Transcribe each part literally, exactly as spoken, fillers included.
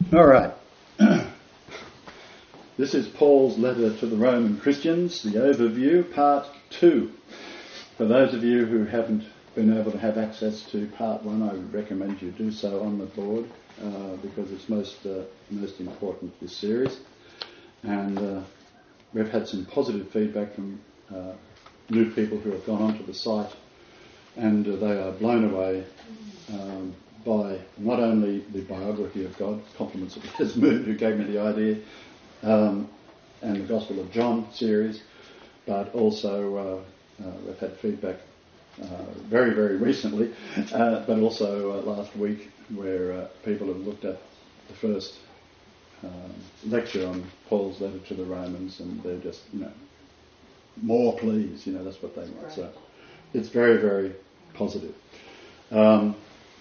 All right. This is Paul's letter to the Roman Christians, the overview, part two. For those of you who haven't been able to have access to part one, I would recommend you do so on the board uh, because it's most uh, most important, this series. And uh, we've had some positive feedback from uh, new people who have gone onto the site, and uh, they are blown away um, by not only the biography of God, compliments of Les Moon, who gave me the idea, um, and the Gospel of John series, but also uh, uh, we've had feedback uh, very, very recently, uh, but also uh, last week, where uh, people have looked at the first um, lecture on Paul's letter to the Romans, and they're just, you know, more please, you know, that's what they want. Right. So it's very, very positive. Um,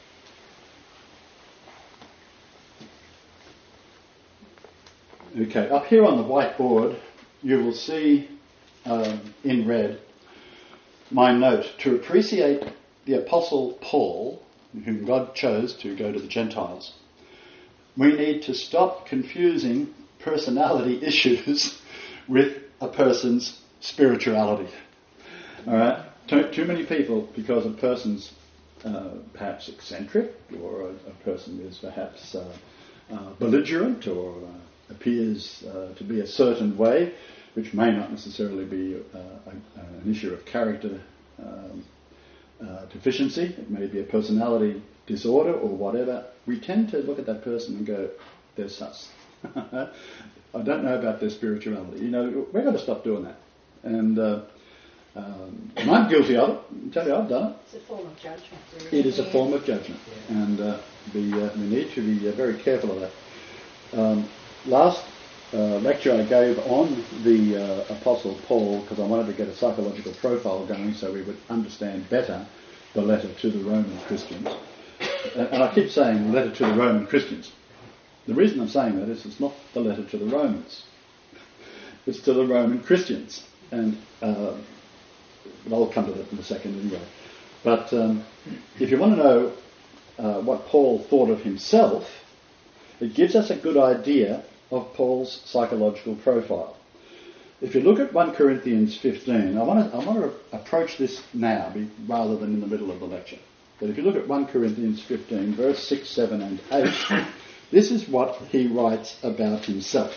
okay, up here on the whiteboard, you will see um, in red my note: to appreciate the Apostle Paul, whom God chose to go to the Gentiles, we need to stop confusing personality issues with a person's spirituality. All right? Too, too many people, because a person's uh, perhaps eccentric, or a, a person is perhaps uh, uh, belligerent, or uh, appears uh, to be a certain way, which may not necessarily be uh, a, an issue of character um, uh, deficiency. It may be a personality disorder or whatever. We tend to look at that person and go, they're sus. I don't know about their spirituality. You know, we've got to stop doing that. And uh, um, and I'm guilty of it. I tell you, I've done it. It's a form of judgment. Really. It is a form of judgment, yeah. and uh, we, uh, we need to be uh, very careful of that. Um, last uh, lecture I gave on the uh, Apostle Paul, because I wanted to get a psychological profile going so we would understand better the letter to the Roman Christians. And I keep saying letter to the Roman Christians. The reason I'm saying that is it's not the letter to the Romans. It's to the Roman Christians. And uh, I'll come to that in a second anyway. But um, if you want to know uh, what Paul thought of himself, it gives us a good idea of Paul's psychological profile. If you look at First Corinthians fifteen, I want to, I want to approach this now rather than in the middle of the lecture. But if you look at First Corinthians fifteen, verse six, seven and eight, this is what he writes about himself.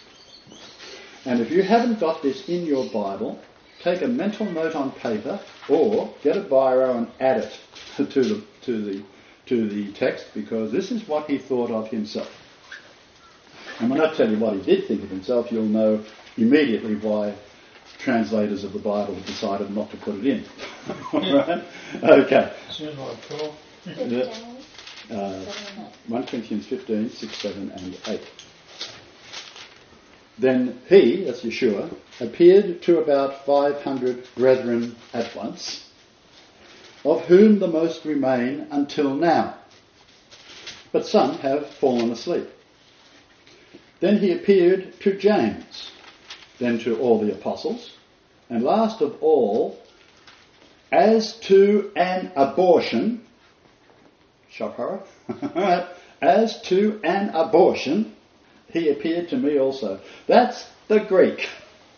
And if you haven't got this in your Bible, take a mental note on paper or get a biro and add it to the to the to the text, because this is what he thought of himself. And when I tell you what he did think of himself, you'll know immediately why translators of the Bible have decided not to put it in. Right? Okay. Yeah. Uh, First Corinthians fifteen, six, seven and eight. Then he, that's Yeshua, appeared to about five hundred brethren at once, of whom the most remain until now, but some have fallen asleep. Then he appeared to James, then to all the apostles, and last of all, as to an abortion, shock horror, as to an abortion, he appeared to me also. That's the Greek.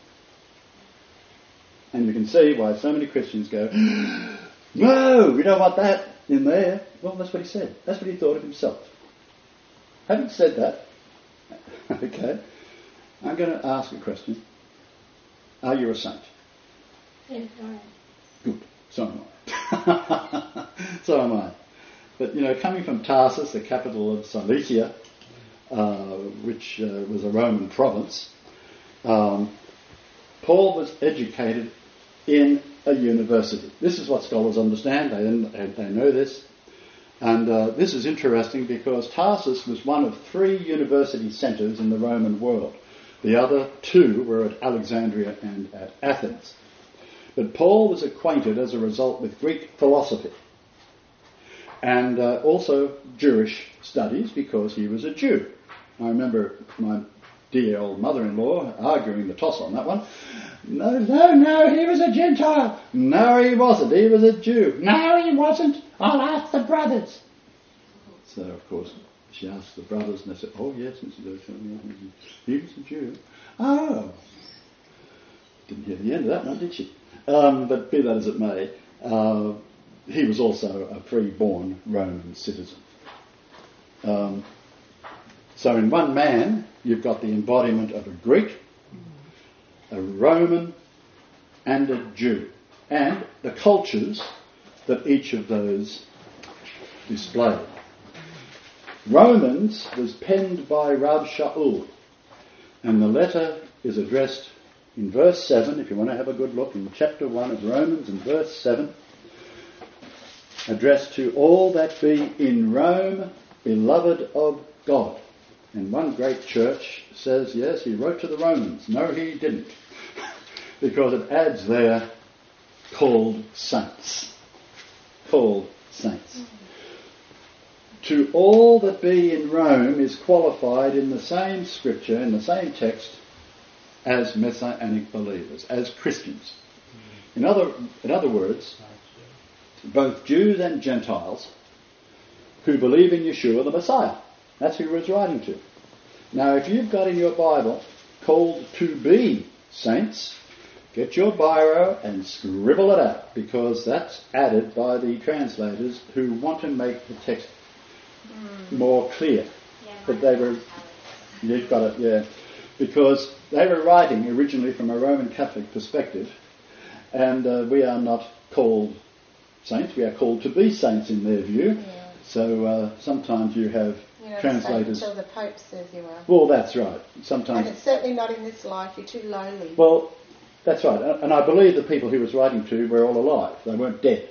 And you can see why so many Christians go, no, we don't want that in there. Well, that's what he said. That's what he thought of himself. Having said that, okay, I'm going to ask a question. Are you a saint? Yes, I am. Good. So am I. So am I. But, you know, coming from Tarsus, the capital of Cilicia, uh, which uh, was a Roman province, um, Paul was educated in a university. This is what scholars understand. They, they know this. And uh, this is interesting because Tarsus was one of three university centres in the Roman world. The other two were at Alexandria and at Athens. But Paul was acquainted as a result with Greek philosophy and uh, also Jewish studies because he was a Jew. I remember my dear old mother-in-law arguing the toss on that one. No, no, no, he was a Gentile. No, he wasn't. He was a Jew. No, he wasn't. I'll ask the brothers. So, of course, She asked the brothers, and they said, "Oh yes, Missus O'Shea, he was a Jew." Oh, didn't hear the end of that one, did she? Um, but be that as it may, uh, he was also a free-born Roman citizen. Um, so in one man, you've got the embodiment of a Greek, a Roman, and a Jew, and the cultures that each of those displayed. Romans was penned by Rav Shaul, and the letter is addressed in verse seven, if you want to have a good look, in chapter one of Romans, in verse seven, addressed to all that be in Rome, beloved of God. And one great church says, yes, he wrote to the Romans. No, he didn't. Because it adds there, called saints. Called saints. To all that be in Rome is qualified in the same scripture, in the same text, as Messianic believers, as Christians. In other, in other words, both Jews and Gentiles who believe in Yeshua the Messiah. That's who he was writing to. Now, if you've got in your Bible called to be saints, get your biro and scribble it out, because that's added by the translators who want to make the text mm. more clear. Yeah, but they were, you've got it, yeah, because they were writing originally from a Roman Catholic perspective, and uh, we are not called saints, we are called to be saints in their view. Yeah. So uh, sometimes you have You're not translators. until the Pope says you are. Well, that's right. Sometimes. And it's certainly not in this life. You're too lowly. Well, that's right. And I believe the people he was writing to were all alive. They weren't dead.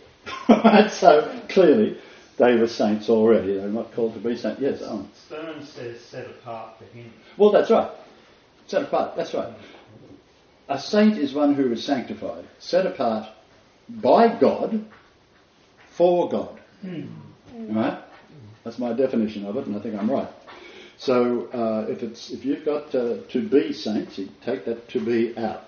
So clearly they were saints already. They were not called to be saints. Yes, Owen. Stern says set apart for him. Well, that's right. Set apart. That's right. A saint is one who is sanctified, set apart by God for God. Mm. Right? That's my definition of it, and I think I'm right. So uh, if it's if you've got uh, to be saints, you take that to be out.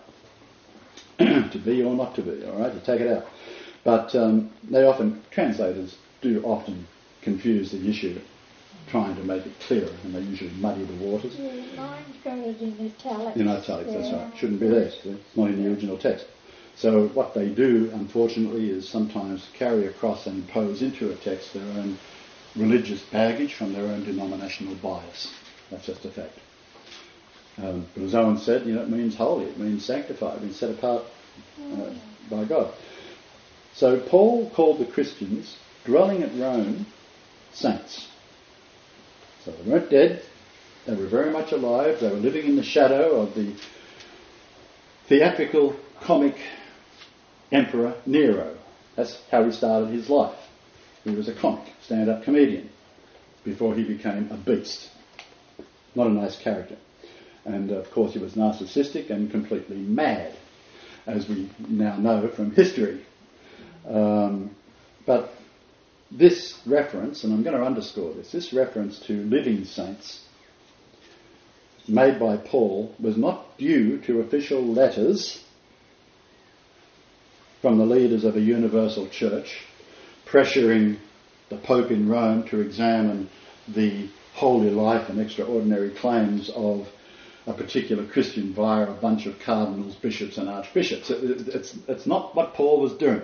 To be or not to be, all right? You take it out. But um, they often, translators do often confuse the issue, trying to make it clearer, and they usually muddy the waters. Yeah, mine's got it in italics. In italics, yeah. that's right. Shouldn't be there. It's not in the original text. So what they do, unfortunately, is sometimes carry across and impose into a text their own religious baggage from their own denominational bias. That's just a fact. Um, but as Owen said, you know, it means holy, it means sanctified, it means set apart uh, by God. So Paul called the Christians dwelling at Rome saints. So they weren't dead, they were very much alive, they were living in the shadow of the theatrical comic Emperor Nero. That's how he started his life. He was a comic, stand-up comedian, before he became a beast. Not a nice character. And of course he was narcissistic and completely mad, as we now know from history. Um, but this reference, and I'm going to underscore this, this reference to living saints made by Paul was not due to official letters from the leaders of a universal church pressuring the Pope in Rome to examine the holy life and extraordinary claims of a particular Christian via a bunch of cardinals, bishops and archbishops. It, it's, it's not what Paul was doing.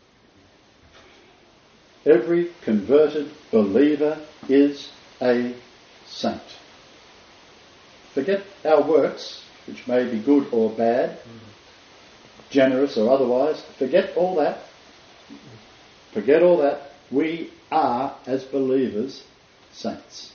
Every converted believer is a saint. Forget our works, which may be good or bad, generous or otherwise. Forget all that. Forget all that. We are, as believers, saints.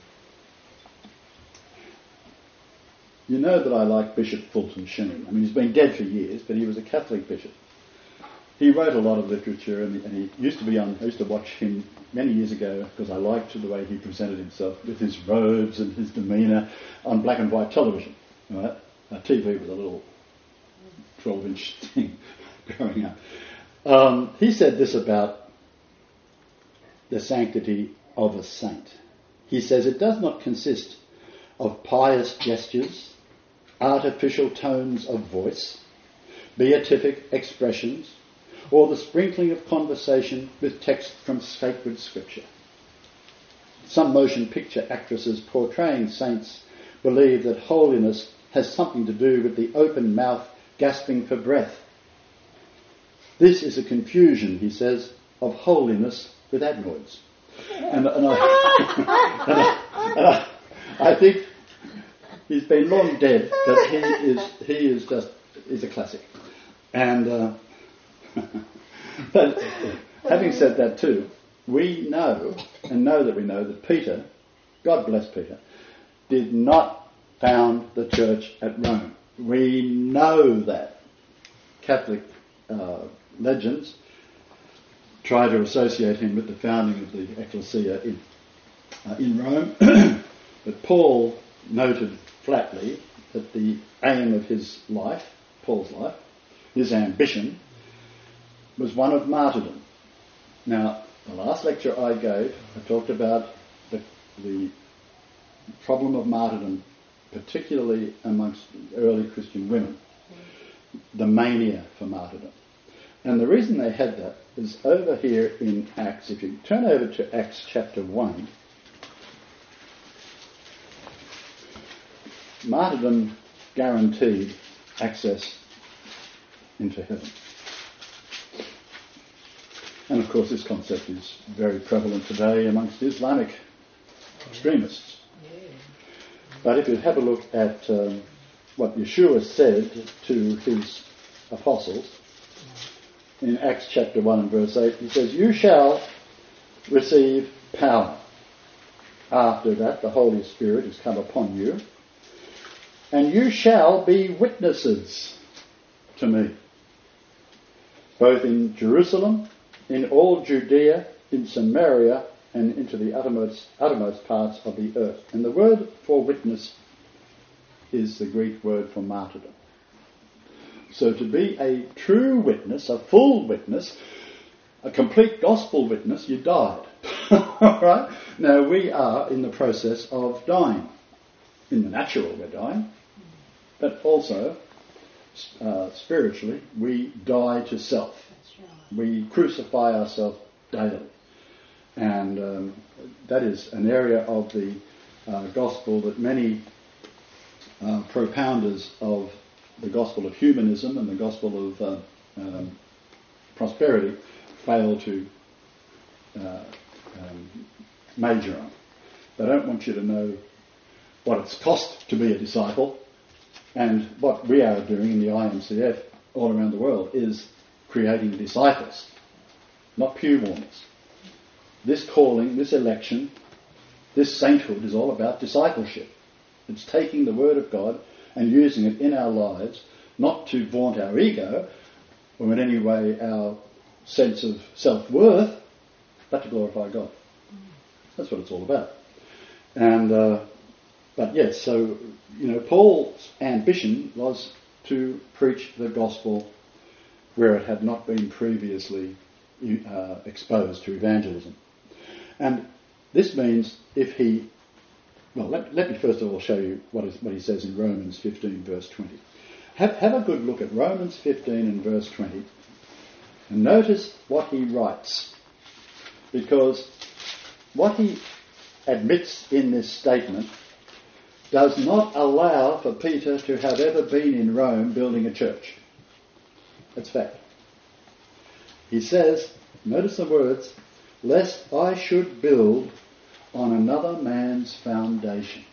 You know that I like Bishop Fulton Sheen. I mean, he's been dead for years, but he was a Catholic bishop. He wrote a lot of literature, and, and he used to be on. I used to watch him many years ago because I liked the way he presented himself with his robes and his demeanour on black and white television. Right? Now, T V was a little twelve-inch thing growing up. Um, he said this about the sanctity of a saint. He says it does not consist of pious gestures, artificial tones of voice, beatific expressions, or the sprinkling of conversation with text from sacred scripture. Some motion picture actresses portraying saints believe that holiness has something to do with the open mouth gasping for breath. This is a confusion, he says, of holiness with adenoids. And, and, I, and, I, and I, I think he's been long dead, but he is he is just is a classic. And uh, but having said that too, we know and know that we know that Peter, God bless Peter, did not found the church at Rome. We know that. Catholic uh, legends try to associate him with the founding of the ecclesia in uh, in Rome, but Paul noted flatly that the aim of his life, Paul's life, his ambition, was one of martyrdom. Now, the last lecture I gave, I talked about the, the problem of martyrdom, particularly amongst early Christian women, the mania for martyrdom. And the reason they had that is over here in Acts. If you turn over to Acts chapter one, martyrdom guaranteed access into heaven. And of course this concept is very prevalent today amongst Islamic extremists. But if you have a look at um, what Yeshua said to his apostles in Acts chapter one and verse eight, he says, "You shall receive power. After that the Holy Spirit has come upon you, and you shall be witnesses to me, both in Jerusalem, in all Judea, in Samaria, and into the uttermost, uttermost parts of the earth." And the word for witness is the Greek word for martyrdom. So to be a true witness, a full witness, a complete gospel witness, you died. Right? Now we are in the process of dying. In the natural we're dying, but also uh, spiritually we die to self. We crucify ourselves daily. And um, that is an area of the uh, gospel that many uh, propounders of the gospel of humanism and the gospel of uh, um, prosperity fail to uh, um, major on. They don't want you to know what it's cost to be a disciple, and what we are doing in the I M C F all around the world is creating disciples, not pew warmers. This calling, this election, this sainthood is all about discipleship. It's taking the Word of God and using it in our lives, not to vaunt our ego or in any way our sense of self-worth, but to glorify God. That's what it's all about. And uh, but yes, so you know, Paul's ambition was to preach the gospel where it had not been previously uh, exposed to evangelism. And this means if he, well, let, let me first of all show you what, is, what he says in Romans fifteen, verse twenty. Have, have a good look at Romans fifteen and verse twenty, and notice what he writes, because what he admits in this statement does not allow for Peter to have ever been in Rome building a church. That's fact. He says, notice the words, "Lest I should build on another man's foundation."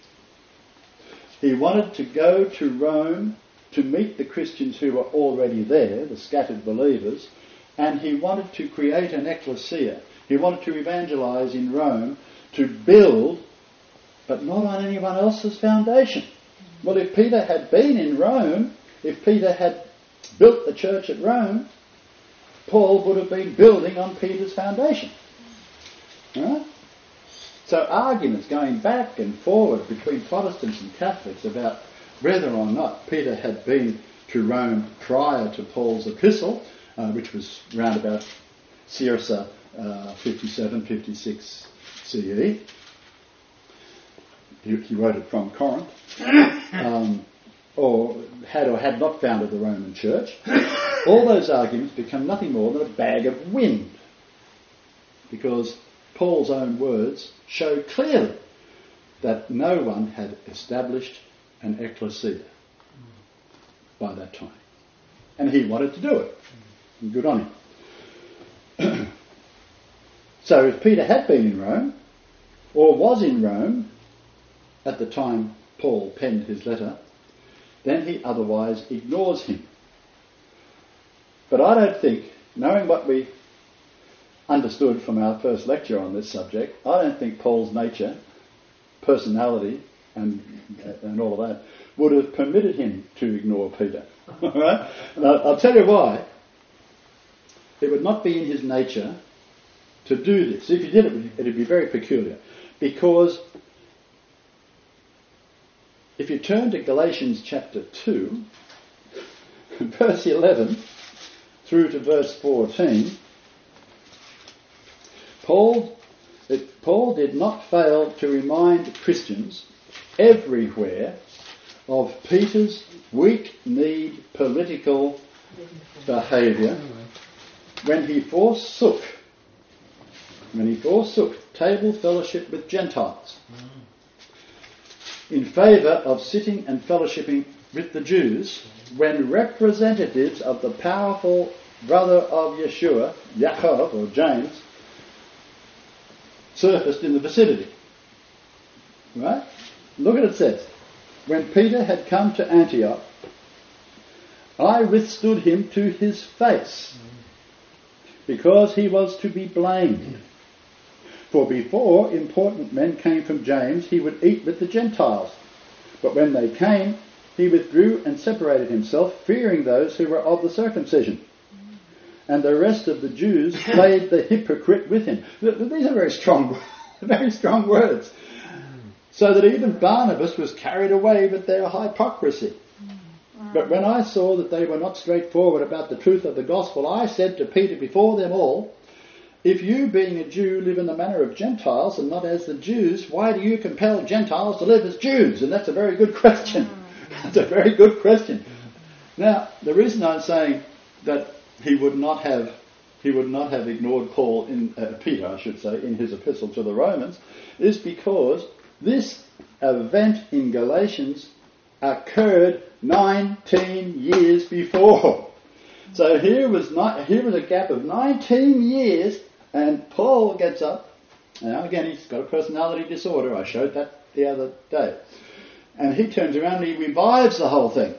He wanted to go to Rome to meet the Christians who were already there, the scattered believers, and he wanted to create an ecclesia. He wanted to evangelize in Rome, to build, but not on anyone else's foundation. Well, if Peter had been in Rome, if Peter had built the church at Rome, Paul would have been building on Peter's foundation. Right? So arguments going back and forward between Protestants and Catholics about whether or not Peter had been to Rome prior to Paul's epistle, uh, which was round about Circa uh, fifty-seven, fifty-six C E. He, he wrote it from Corinth. Um, or had or had not founded the Roman Church. All those arguments become nothing more than a bag of wind, because Paul's own words show clearly that no one had established an ecclesia by that time. And he wanted to do it. And good on him. So if Peter had been in Rome, or was in Rome at the time Paul penned his letter, then he otherwise ignores him. But I don't think, knowing what we understood from our first lecture on this subject, I don't think Paul's nature, personality, and and all of that would have permitted him to ignore Peter. All right? And I'll, I'll tell you why. It would not be in his nature to do this. If he did it, it would be very peculiar. Because if you turn to Galatians chapter two, verse eleven through to verse fourteen, Paul, it, Paul did not fail to remind Christians everywhere of Peter's weak-kneed political behaviour when he forsook when he forsook table fellowship with Gentiles in favour of sitting and fellowshipping with the Jews, when representatives of the powerful brother of Yeshua, Yaakov or James, surfaced in the vicinity. Right? Look what it says. When Peter had come to Antioch, I withstood him to his face, because he was to be blamed. For before important men came from James, he would eat with the Gentiles. But when they came, he withdrew and separated himself, fearing those who were of the circumcision. And the rest of the Jews played the hypocrite with him. These are very strong, very strong words. So that even Barnabas was carried away with their hypocrisy. But when I saw that they were not straightforward about the truth of the gospel, I said to Peter before them all, if you, being a Jew, live in the manner of Gentiles and not as the Jews, why do you compel Gentiles to live as Jews? And that's a very good question. That's a very good question. Now, the reason I'm saying that he would not have he would not have ignored Paul in uh, Peter, I should say, in his epistle to the Romans, is because this event in Galatians occurred nineteen years before. So here was not, here was a gap of nineteen years, and Paul gets up. Now again, he's got a personality disorder. I showed that the other day. And he turns around and he revives the whole thing.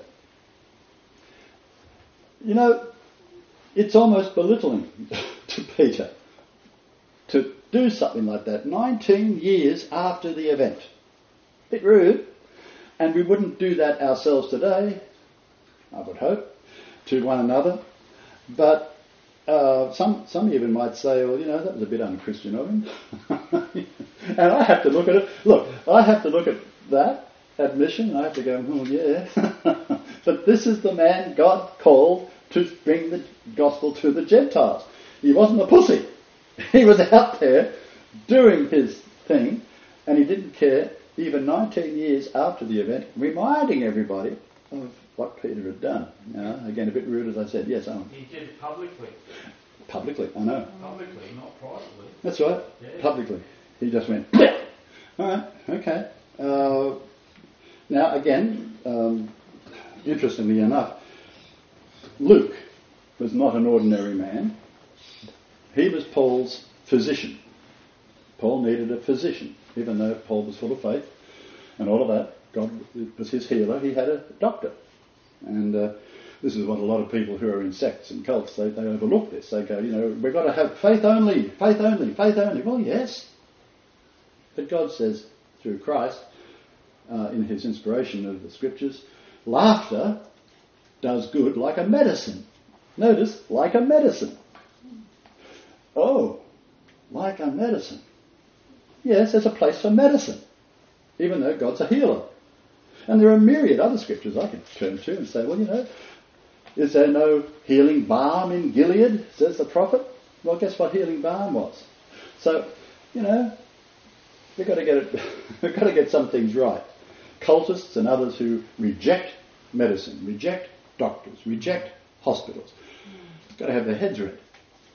You know, it's almost belittling to Peter to do something like that nineteen years after the event. Bit rude. And we wouldn't do that ourselves today, I would hope, to one another. But uh, some some even might say, well, you know, that was a bit unchristian of him. And I have to look at it. Look, I have to look at that admission and I have to go, oh yeah. But this is the man God called to bring the gospel to the Gentiles. He wasn't a pussy. He was out there doing his thing, and he didn't care, even nineteen years after the event, reminding everybody of what Peter had done. Now, again, a bit rude, as I said. Yes, Alan. He did it publicly. Publicly, I know. Publicly, not privately. That's right. Yeah. Publicly. He just went, all right, okay. Uh, now, again, um, interestingly enough, Luke was not an ordinary man. He was Paul's physician. Paul needed a physician, even though Paul was full of faith and all of that. God was his healer. He had a doctor. And uh, this is what a lot of people who are in sects and cults, they, they overlook this. They go, you know, we've got to have faith only, faith only, faith only. Well, yes. But God says through Christ, uh, in his inspiration of the scriptures, laughter does good like a medicine. Notice, like a medicine. Oh, like a medicine. Yes, there's a place for medicine, even though God's a healer. And there are myriad other scriptures I could turn to and say, well, you know, is there no healing balm in Gilead, says the prophet? Well, guess what healing balm was? So, you know, we've got to get it, we've got to get some things right. Cultists and others who reject medicine, reject doctors, reject hospitals, got to have their heads ready.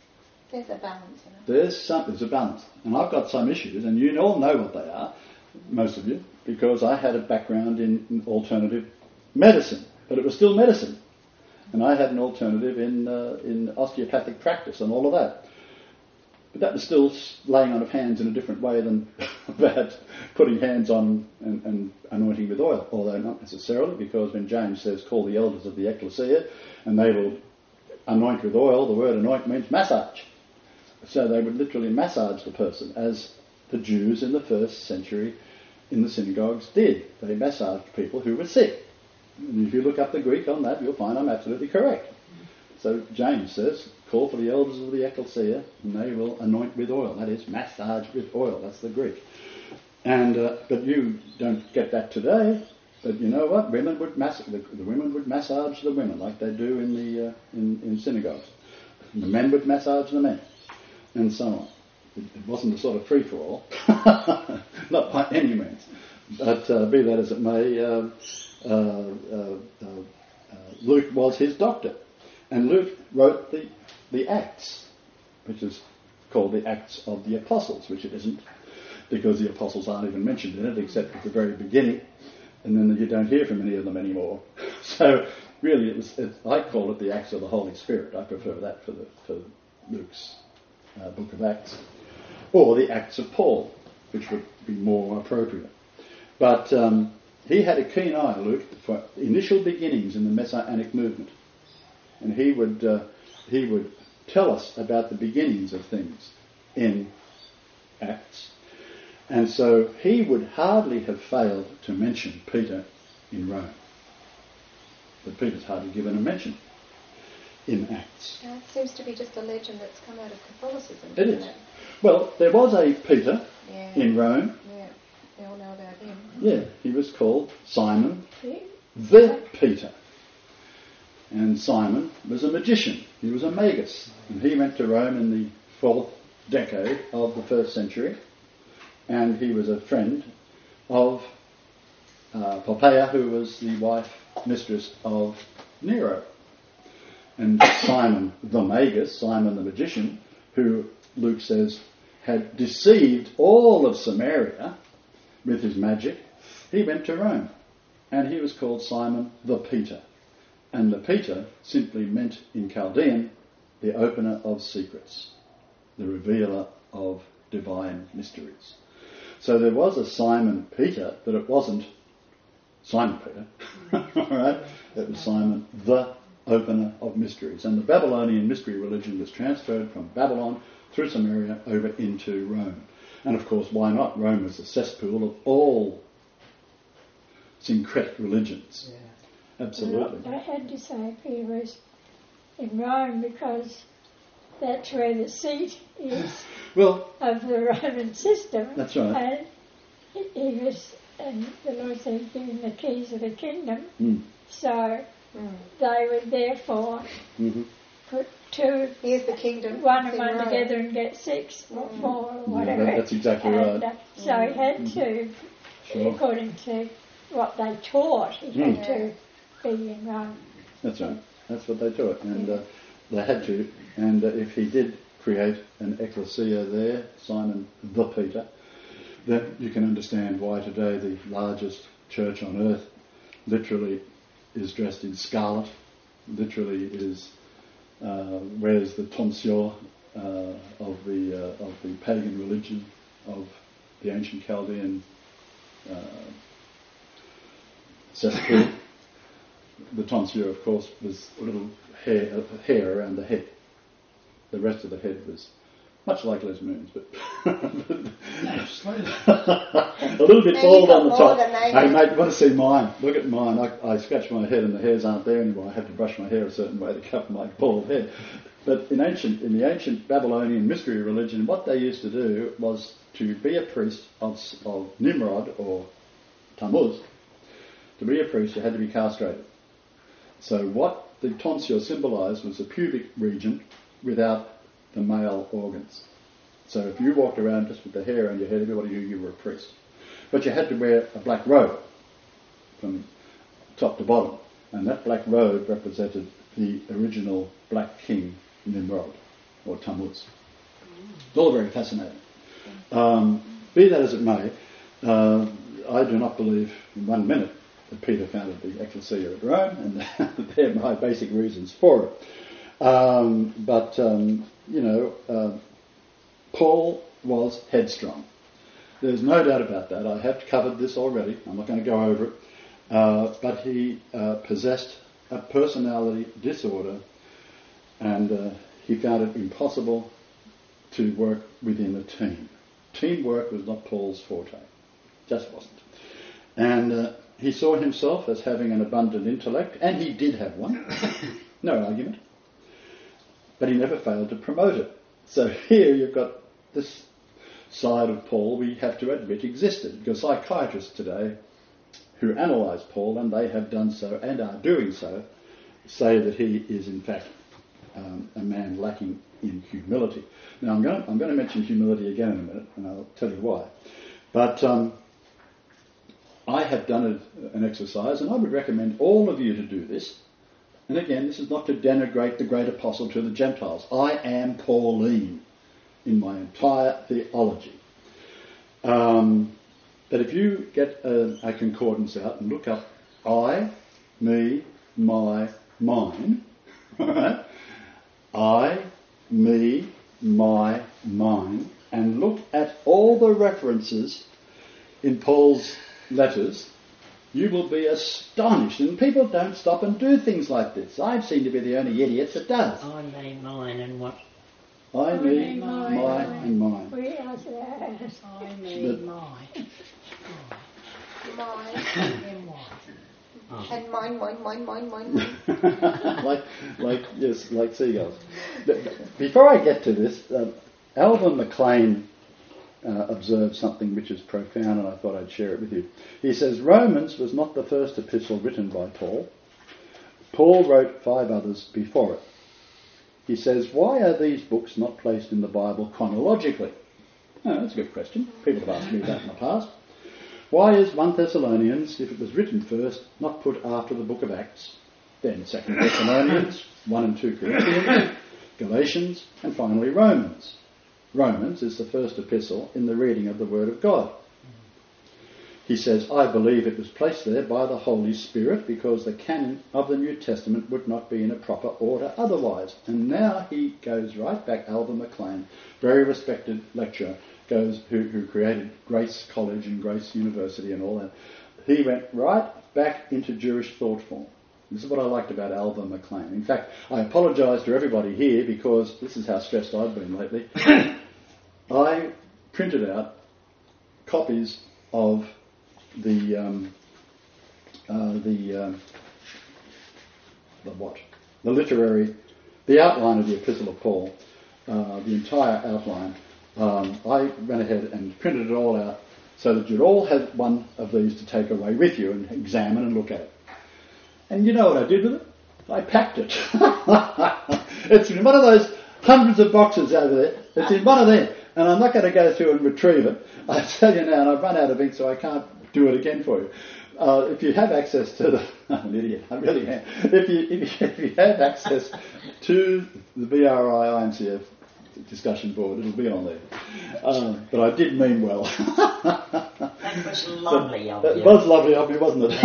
There's a balance in it. There's some, there's a balance. And I've got some issues, and you all know what they are, most of you, because I had a background in, in alternative medicine, but it was still medicine. And I had an alternative in uh, in osteopathic practice and all of that. But that was still laying on of hands in a different way than that putting hands on and, and anointing with oil, although not necessarily, because when James says, call the elders of the ecclesia, and they will anoint with oil, the word anoint means massage. So they would literally massage the person, as the Jews in the first century in the synagogues did. They massaged people who were sick. And if you look up the Greek on that, you'll find I'm absolutely correct. So James says, call for the elders of the ecclesia, and they will anoint with oil. That is, massage with oil. That's the Greek. And uh, but you don't get that today. But you know what? Women would mass- the, the women would massage the women like they do in the uh, in, in synagogues. The men would massage the men, and so on. It, it wasn't a sort of free for all, not by any means. But uh, be that as it may, uh, uh, uh, uh, Luke was his doctor, and Luke wrote the the Acts, which is called the Acts of the Apostles, which it isn't, because the apostles aren't even mentioned in it except at the very beginning, and then you don't hear from any of them anymore. So really, it was, it, I call it the Acts of the Holy Spirit. I prefer that for the for Luke's uh, book of Acts, or the Acts of Paul, which would be more appropriate. But um, he had a keen eye, Luke, for initial beginnings in the Messianic movement, and he would uh, he would tell us about the beginnings of things in Acts. And so he would hardly have failed to mention Peter in Rome. But Peter's hardly given a mention in Acts. Now, it seems to be just a legend that's come out of Catholicism. It doesn't is. It? Well, there was a Peter Yeah. in Rome. Yeah, we all know about him. Yeah, he was called Simon See? the Peter. And Simon was a magician. He was a magus. And he went to Rome in the fourth decade of the first century. And he was a friend of uh, Poppaea, who was the wife, mistress of Nero. And Simon the magus, Simon the magician, who Luke says had deceived all of Samaria with his magic, he went to Rome. And he was called Simon the Peter. And the Peter simply meant in Chaldean the opener of secrets, the revealer of divine mysteries. So there was a Simon Peter, but it wasn't Simon Peter, all right? It was Simon the opener of mysteries. And the Babylonian mystery religion was transferred from Babylon through Samaria over into Rome. And of course, why not? Rome was a cesspool of all syncretic religions. Yeah. Absolutely. Well, I had to say Peter was in Rome because that's where the seat is Well, of the Roman system. That's right. And he- he was, and the Lord said, give him the keys of the kingdom. mm, So Mm. they would therefore mm-hmm. put two, Here's the kingdom. one It's and in one Rome. together and get six or Mm. four or Yeah, whatever. that- that's exactly and, right. uh, so he had to, Sure. according to what they taught, he Mm. had to be in Rome. That's right. That's what they taught. And uh, they had to. And uh, if he did create an ecclesia there, Simon the Peter, then you can understand why today the largest church on earth literally is dressed in scarlet, literally is uh, wears the tonsure uh, of the uh, of the pagan religion of the ancient Chaldean uh, cesspool. The tonsure, of course, was a little hair, uh, hair around the head. The rest of the head was much like Les Moon's, but Absolutely. a little bit Now bald you've got on the more top. than they Hey have. mate, you want to see mine? Look at mine. I, I scratch my head and the hairs aren't there anymore. I have to brush my hair a certain way to cover my bald head. But in ancient, in the ancient Babylonian mystery religion, what they used to do was to be a priest of, of Nimrod or Tammuz. To be a priest, you had to be castrated. So what the tonsure symbolised was the pubic region without the male organs. So if you walked around just with the hair on your head, everybody knew you were a priest. But you had to wear a black robe from top to bottom. And that black robe represented the original black king, Nimrod, or Tammuz. It's all very fascinating. Um, be that as it may, uh, I do not believe in one minute that Peter founded the Ecclesia at Rome, and they're my basic reasons for it. Um, but, um, you know, uh, Paul was headstrong. There's no doubt about that. I have covered this already. I'm not going to go over it. Uh, but he uh, possessed a personality disorder, and uh, he found it impossible to work within a team. Teamwork was not Paul's forte. Just wasn't. And uh, he saw himself as having an abundant intellect, and he did have one. No argument. But he never failed to promote it. So here you've got this side of Paul we have to admit existed, because psychiatrists today who analyse Paul, and they have done so and are doing so, say that he is in fact um, a man lacking in humility. Now I'm going, to, I'm going to mention humility again in a minute, and I'll tell you why. But um, I have done a, an exercise, and I would recommend all of you to do this. And again, this is not to denigrate the great apostle to the Gentiles. I am Pauline in my entire theology. Um, but if you get a, a concordance out and look up I, me, my, mine, right? I, me, my, mine, and look at all the references in Paul's letters, you will be astonished. And people don't stop and do things like this. I seem to be the only idiot that does. I, me, mine, and what? I, me, my, and mine. We are that. I, me, But- mine. Mine. And what? Oh. And mine, mine, mine, mine, mine. like, like, yes, like seagulls. But before I get to this, uh, Alvin McLean uh, observed something which is profound, and I thought I'd share it with you. He says, Romans was not the first epistle written by Paul. Paul wrote five others before it. He says, why are these books not placed in the Bible chronologically? Oh, that's a good question. People have asked me that in the past. Why is First Thessalonians, if it was written first, not put after the book of Acts, then Second Thessalonians, First and Second Corinthians, Galatians, and finally Romans? Romans is the first epistle in the reading of the Word of God. He says, I believe it was placed there by the Holy Spirit because the canon of the New Testament would not be in a proper order otherwise. And now he goes right back, Alvin McLean, very respected lecturer, goes who, who created Grace College and Grace University and all that. He went right back into Jewish thought form. This is what I liked about Alvin McLean. In fact, I apologise to everybody here because this is how stressed I've been lately. I printed out copies of the um, uh, the um, the what the literary the outline of the Epistle of Paul, uh, the entire outline. Um, I went ahead and printed it all out so that you'd all have one of these to take away with you and examine and look at it. And you know what I did with it? I packed it. It's in one of those hundreds of boxes over there. It's in one of them. And I'm not going to go through and retrieve it. I tell you now, and I've run out of ink, so I can't do it again for you. Uh, if you have access to the... I'm an idiot, I really am. If you, if you, if you have access to the B R I I M C F discussion board, it'll be on there. Um, but I did mean well. That was lovely of It you. was lovely of me, wasn't it?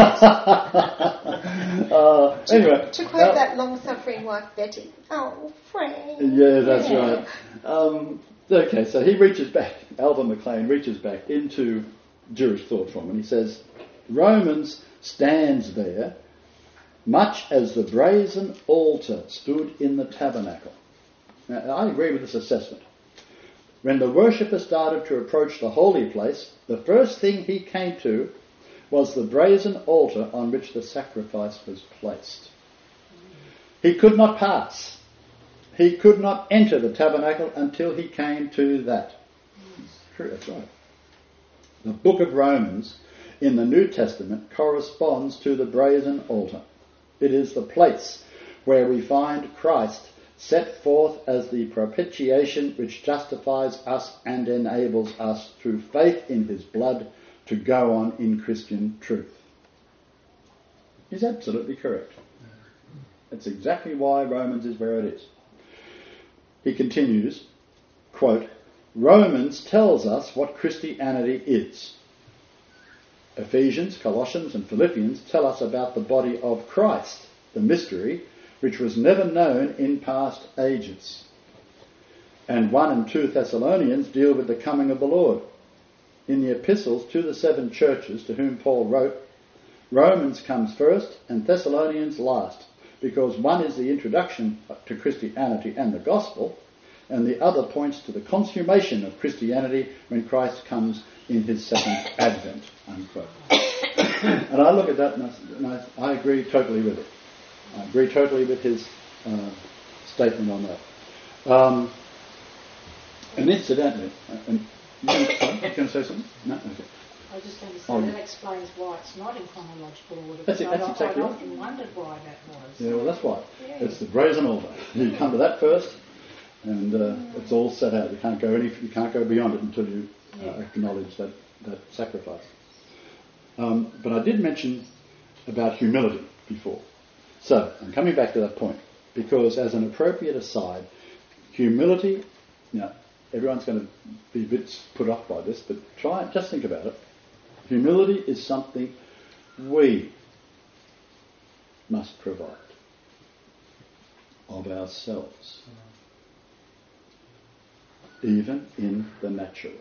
uh, anyway. To quote uh, that long-suffering wife, Betty. Oh, Frank. Yeah, that's Yeah. right. Um, okay, so he reaches back, Alvin McLean reaches back into Jewish thought form, and he says, Romans stands there much as the brazen altar stood in the tabernacle. Now, I agree with this assessment. When the worshipper started to approach the holy place, the first thing he came to was the brazen altar on which the sacrifice was placed. He could not pass. He could not enter the tabernacle until he came to that. True, that's right. The book of Romans in the New Testament corresponds to the brazen altar. It is the place where we find Christ set forth as the propitiation which justifies us and enables us through faith in his blood to go on in Christian truth. He's absolutely correct. That's exactly why Romans is where it is. He continues, quote, Romans tells us what Christianity is. Ephesians, Colossians and Philippians tell us about the body of Christ, the mystery, which was never known in past ages. And one and two Thessalonians deal with the coming of the Lord. In the epistles to the seven churches to whom Paul wrote, Romans comes first and Thessalonians last, because one is the introduction to Christianity and the gospel, and the other points to the consummation of Christianity when Christ comes in his second advent, unquote. And I look at that and I, and I, I agree totally with it. I agree totally with his uh, statement on that. Um, and incidentally, uh, and you going to say something? No? Okay. I was just going to say Oh, that yeah. explains why it's not in chronological order. That's it, because that's I, exactly I right. often wondered why that was. Yeah, well, that's why. Yeah. It's the brazen altar. You come to that first, and uh, it's all set out. You can't go any. You can't go beyond it until you uh, Yeah. acknowledge that that sacrifice. Um, but I did mention about humility before. So I'm coming back to that point because, as an appropriate aside, humility. You know, everyone's going to be a bit put off by this, but try and just think about it. Humility is something we must provide of ourselves, even in the natural.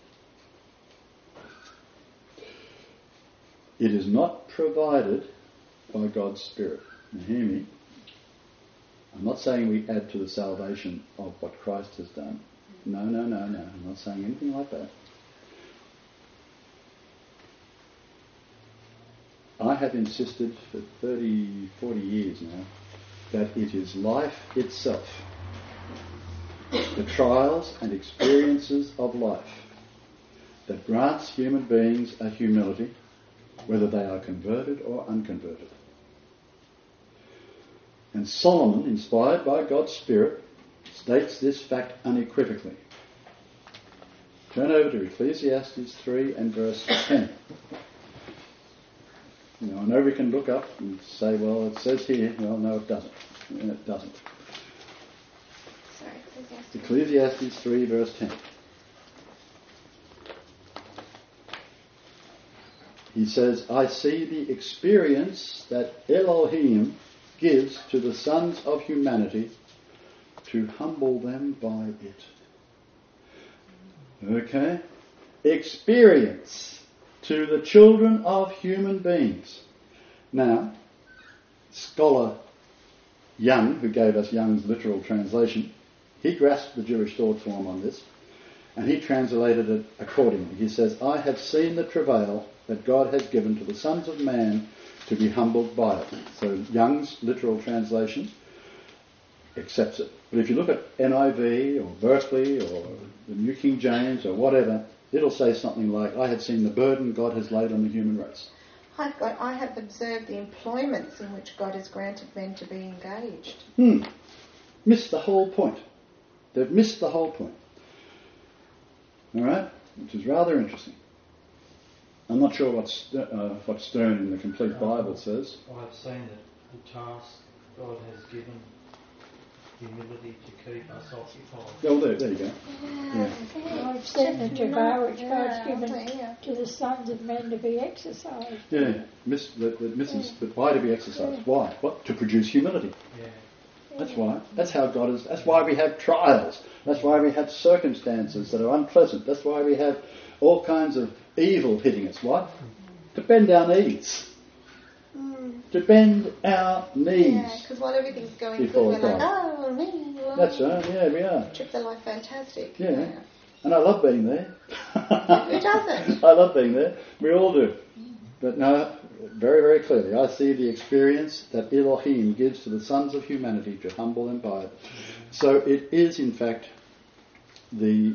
It is not provided by God's Spirit. Now hear me. I'm not saying we add to the salvation of what Christ has done. No, no, no, no. I'm not saying anything like that. I have insisted for thirty, forty years now that it is life itself, the trials and experiences of life, that grants human beings a humility, whether they are converted or unconverted. And Solomon, inspired by God's Spirit, states this fact unequivocally. Turn over to Ecclesiastes three and verse ten. You know, I know we can look up and say, well, it says here. Well, no, it doesn't. It doesn't. Sorry, Ecclesiastes. Ecclesiastes three, verse ten. He says, I see the experience that Elohim gives to the sons of humanity to humble them by it. Okay? Experience to the children of human beings. Now, scholar Young, who gave us Young's literal translation, he grasped the Jewish thought form on this, and he translated it accordingly. He says, I have seen the travail that God has given to the sons of man to be humbled by it. So Young's literal translation accepts it. But if you look at N I V or Berkeley or the New King James or whatever, it'll say something like, I have seen the burden God has laid on the human race. I've got, I have observed the employments in which God has granted men to be engaged. Hmm. Missed the whole point. They've missed the whole point. All right? Which is rather interesting. I'm not sure what, Ster- uh, what Stern in the Complete Bible says. I've seen that the task God has given humility to keep us occupied. Oh, there, there you go. Yeah. I've seen the travail which Yeah, God's given yeah. to the sons of men to be exercised. Yeah, miss, that, that misses, but why to be exercised? Why? What? To produce humility. Yeah. That's why. That's how God is. That's why we have trials. That's why we have circumstances that are unpleasant. That's why we have all kinds of evil hitting us. Why? To bend our knees. Mm. To bend our knees. Yeah, because while everything's going Before good, we're like, God. oh, me. That's right. Yeah, we are. Trip the life fantastic. Yeah. And I love being there. Who doesn't? I love being there. We all do. But no, very, very clearly, I see the experience that Elohim gives to the sons of humanity to humble them by it. So it is, in fact, the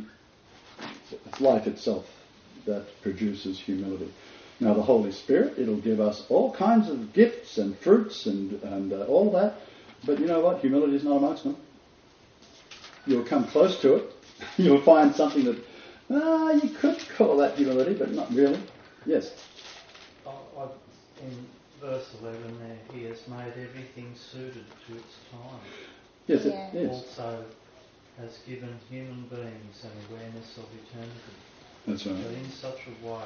life itself that produces humility. Now, the Holy Spirit, it'll give us all kinds of gifts and fruits and, and uh, all that. But you know what? Humility is not amongst them. You'll come close to it. You'll find something that, ah, you could call that humility, but not really. Yes. I, I, in verse eleven there, he has made everything suited to its time. Yes, Yeah. it is. Also, has given human beings an awareness of eternity, That's but right. in such a way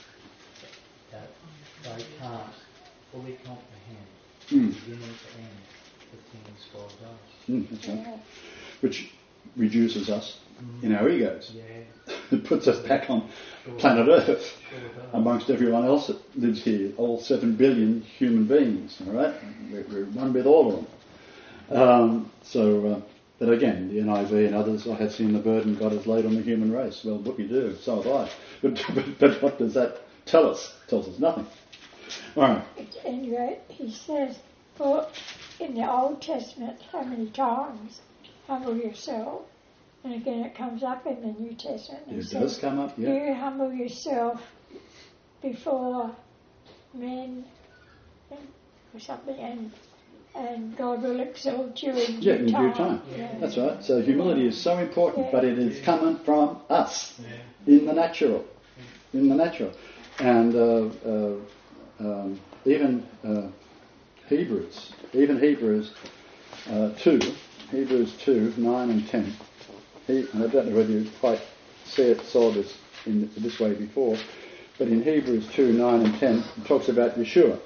that they can't fully comprehend Mm. beginning to end the things God does. Mm, that's right. Yeah. Which reduces us Mm. in our egos. Yeah, It puts us back on sure, planet Earth sure does. amongst everyone else that lives here, all seven billion human beings, all right? We're, we're one with all of them. Um, so, uh, but again, the N I V and others, I have seen the burden God has laid on the human race. Well, looky do, so have I. But, but, but what does that tell us? It tells us nothing. All right. At any rate, he says, well, in the Old Testament, how many times humble yourself? And again, it comes up in the New Testament. It says, does come up, yeah. You humble yourself before men and, or something, and and God will exalt you in Yeah, due in time. due time. Yeah. That's right. So humility is so important, Yeah. but it is coming from us, Yeah. in the natural, in the natural. And uh, uh, um, even uh, Hebrews, even Hebrews uh, two, Hebrews two, nine and ten. He, and I don't know whether you quite see it, saw this in this way before, but in Hebrews two, nine and ten, it talks about Yeshua.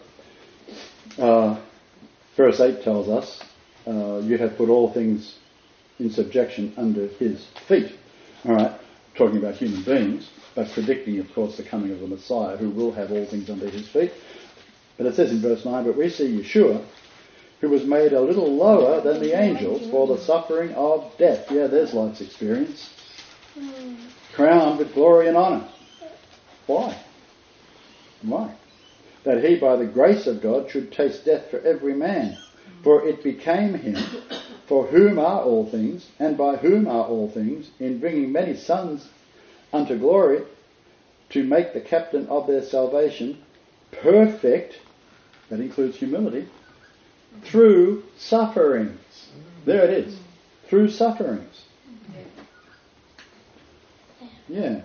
Uh, verse eight tells us, uh, you have put all things in subjection under his feet. All right, talking about human beings, but predicting, of course, the coming of the Messiah, who will have all things under his feet. But it says in verse nine, but we see Yeshua, who was made a little lower than the angels for the suffering of death. Yeah, there's life's experience. Mm. Crowned with glory and honour. Why? Why? That he, by the grace of God, should taste death for every man. For it became him, for whom are all things, and by whom are all things, in bringing many sons unto glory, to make the captain of their salvation perfect, that includes humility, through sufferings. There it is. Through sufferings. Yeah.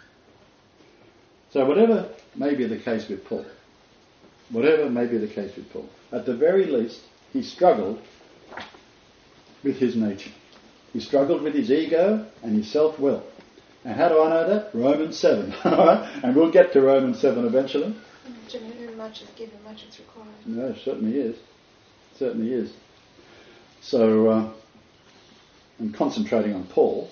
So whatever may be the case with Paul, whatever may be the case with Paul, at the very least, he struggled with his nature. He struggled with his ego and his self-will. And how do I know that? Romans seven. And we'll get to Romans seven eventually. To whom much is given, much is required. No, it certainly is. It certainly is. So, uh, I'm concentrating on Paul.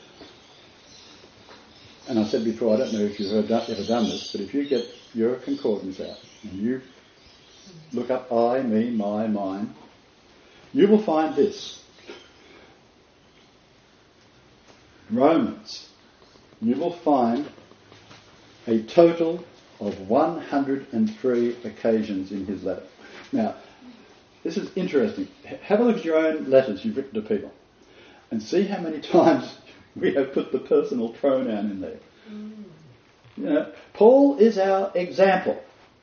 And I said before, I don't know if you've ever done, ever done this, but if you get your concordance out and you look up I, me, my, mine, you will find this. Romans, you will find a total of one hundred three occasions in his letter. Now, this is interesting. Have a look at your own letters you've written to people and see how many times we have put the personal pronoun in there. Mm. You know, Paul is our example.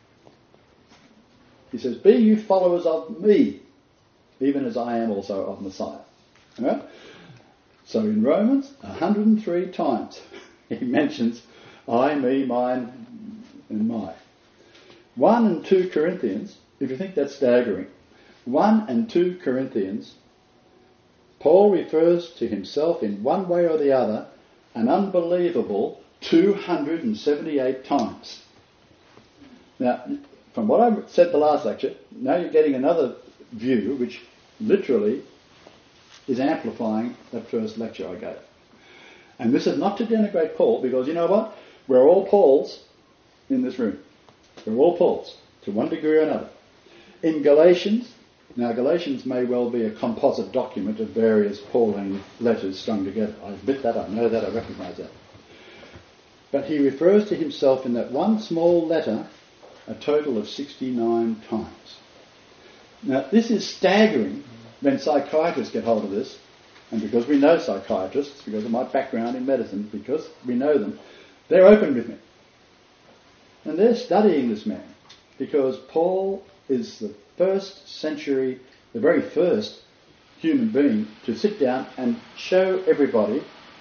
He says, be you followers of me, even as I am also of Messiah. Right? So in Romans, one hundred three times he mentions I, me, mine, and my. one and two Corinthians, if you think that's staggering, one and two Corinthians, Paul refers to himself in one way or the other an unbelievable two hundred seventy-eight times. Now, from what I said the last lecture, now you're getting another view which literally is amplifying that first lecture I gave. And this is not to denigrate Paul, because you know what? We're all Pauls in this room. We're all Pauls, to one degree or another. In Galatians, now Galatians may well be a composite document of various Pauline letters strung together. I admit that, I know that, I recognise that. But he refers to himself in that one small letter a total of sixty-nine times. Now this is staggering when psychiatrists get hold of this, and because we know psychiatrists, because of my background in medicine, because we know them, they're open with me. And they're studying this man, because Paul is the first century, the very first human being to sit down and show everybody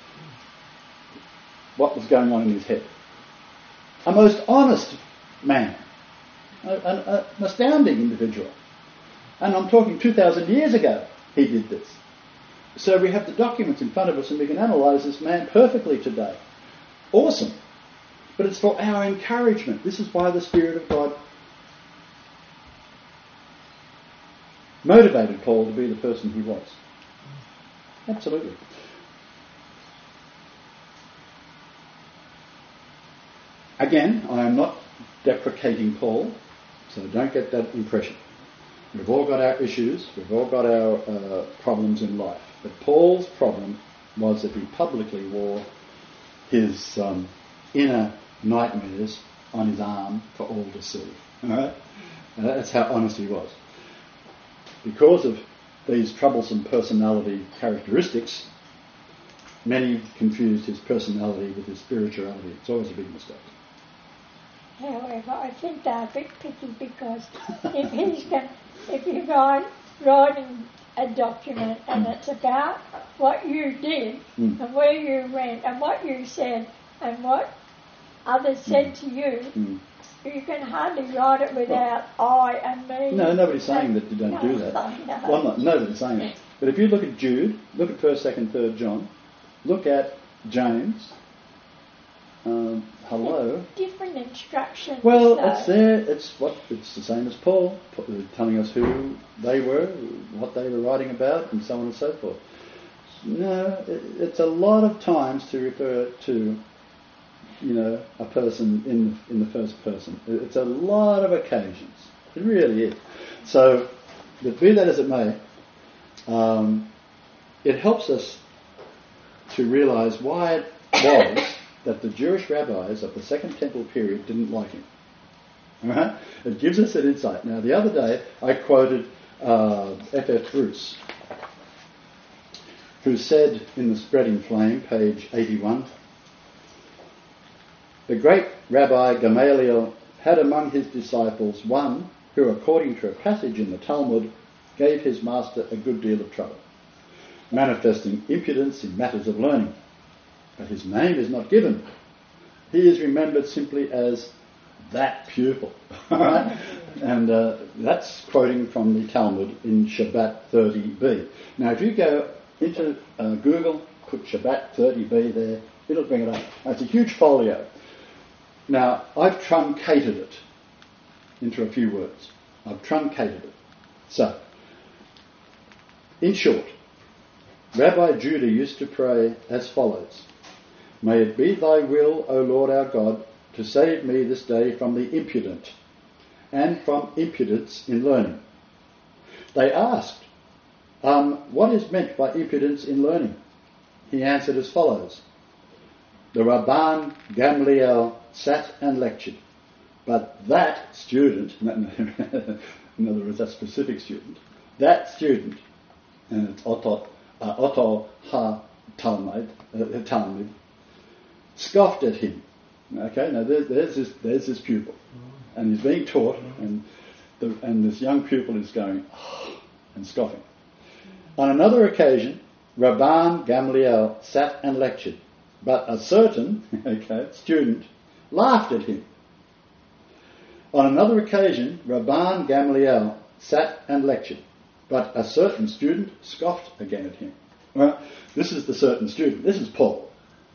what was going on in his head. A most honest man, a, a, an astounding individual. And I'm talking two thousand years ago he did this. So we have the documents in front of us and we can analyse this man perfectly today. Awesome. But it's for our encouragement. This is why the Spirit of God motivated Paul to be the person he was. Absolutely. Again, I am not deprecating Paul, so don't get that impression. We've all got our issues, we've all got our uh, problems in life. But Paul's problem was that he publicly wore his um, inner nightmares on his arm for all to see. All right? And that's how honest he was. Because of these troublesome personality characteristics, many confused his personality with his spirituality. It's always a big mistake. However, I think they're a bit picky because if he's going, if you're write, writing a document and it's about what you did Mm. and where you went and what you said and what others said Mm. to you, Mm. you can hardly write it without I and me. No, nobody's saying that you don't No, do that. I know. Well, I'm not, nobody's saying that. But if you look at Jude, look at first, second, third John, look at James, um, hello. Different instructions. Well, though. it's there. It's what it's the same as Paul, telling us who they were, what they were writing about, and so on and so forth. No, it, it's a lot of times to refer to, you know, a person in in the first person. It's a lot of occasions. It really is. So, but be that as it may, um, it helps us to realise why it was that the Jewish rabbis of the Second Temple period didn't like him. All right? It gives us an insight. Now, the other day I quoted uh, F F Bruce, who said in The Spreading Flame, page eighty-one, the great Rabbi Gamaliel had among his disciples one who, according to a passage in the Talmud, gave his master a good deal of trouble, manifesting impudence in matters of learning. But his name is not given. He is remembered simply as that pupil. Right? And uh, that's quoting from the Talmud in Shabbat thirty b. Now, if you go into uh, Google, put Shabbat thirty b there, it'll bring it up. Now, it's a huge folio. Now, I've truncated it into a few words. I've truncated it. So, in short, Rabbi Judah used to pray as follows: May it be thy will, O Lord our God, to save me this day from the impudent and from impudence in learning. They asked, um, what is meant by impudence in learning? He answered as follows: the Rabban Gamliel sat and lectured, but that student, in other words, that specific student, that student, and it's Otto, uh, Otto ha-Talmud, uh, Talmud, scoffed at him. Okay, now there's, there's this there's this pupil, and he's being taught, and the, and this young pupil is going oh, and scoffing. On another occasion, Rabban Gamliel sat and lectured, but a certain okay student laughed at him. On another occasion, Rabban Gamliel sat and lectured, but a certain student scoffed again at him. Well, this is the certain student. This is Paul.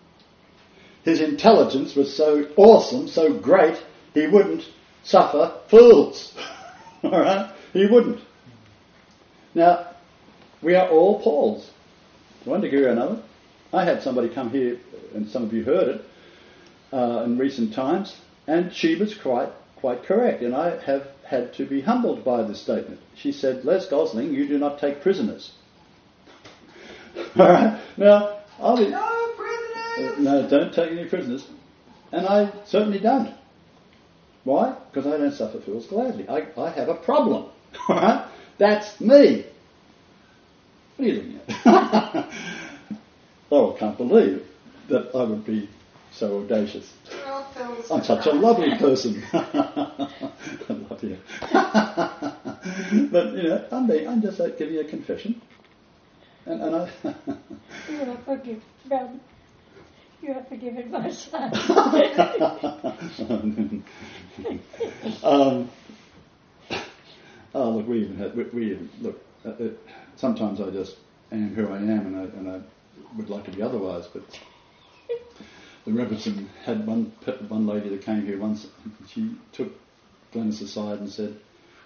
His intelligence was so awesome, so great, he wouldn't suffer fools. All right? He wouldn't. Now, we are all Pauls. One degree or another. I had somebody come here, and some of you heard it, uh, in recent times, and she was quite quite correct, and I have had to be humbled by this statement. She said, Les Gosling, you do not take prisoners. All right? Now, I'll be... No prisoners! Uh, no, don't take any prisoners. And I certainly don't. Why? Because I don't suffer fools gladly. I, I have a problem. All right? That's me. What are you looking at? Oh, I can't believe that I would be so audacious. Well, Phil's I'm such a right. lovely person. I love you. But, you know, I'm, being, I'm just like giving you a confession. And, and I... You have forgiven, no, you have forgiven my son. um, oh, look, we even had, we, we even, look, uh, uh, sometimes I just am who I am, and I, and I would like to be otherwise. But the Robertson had one one lady that came here once. She took Glennis aside and said,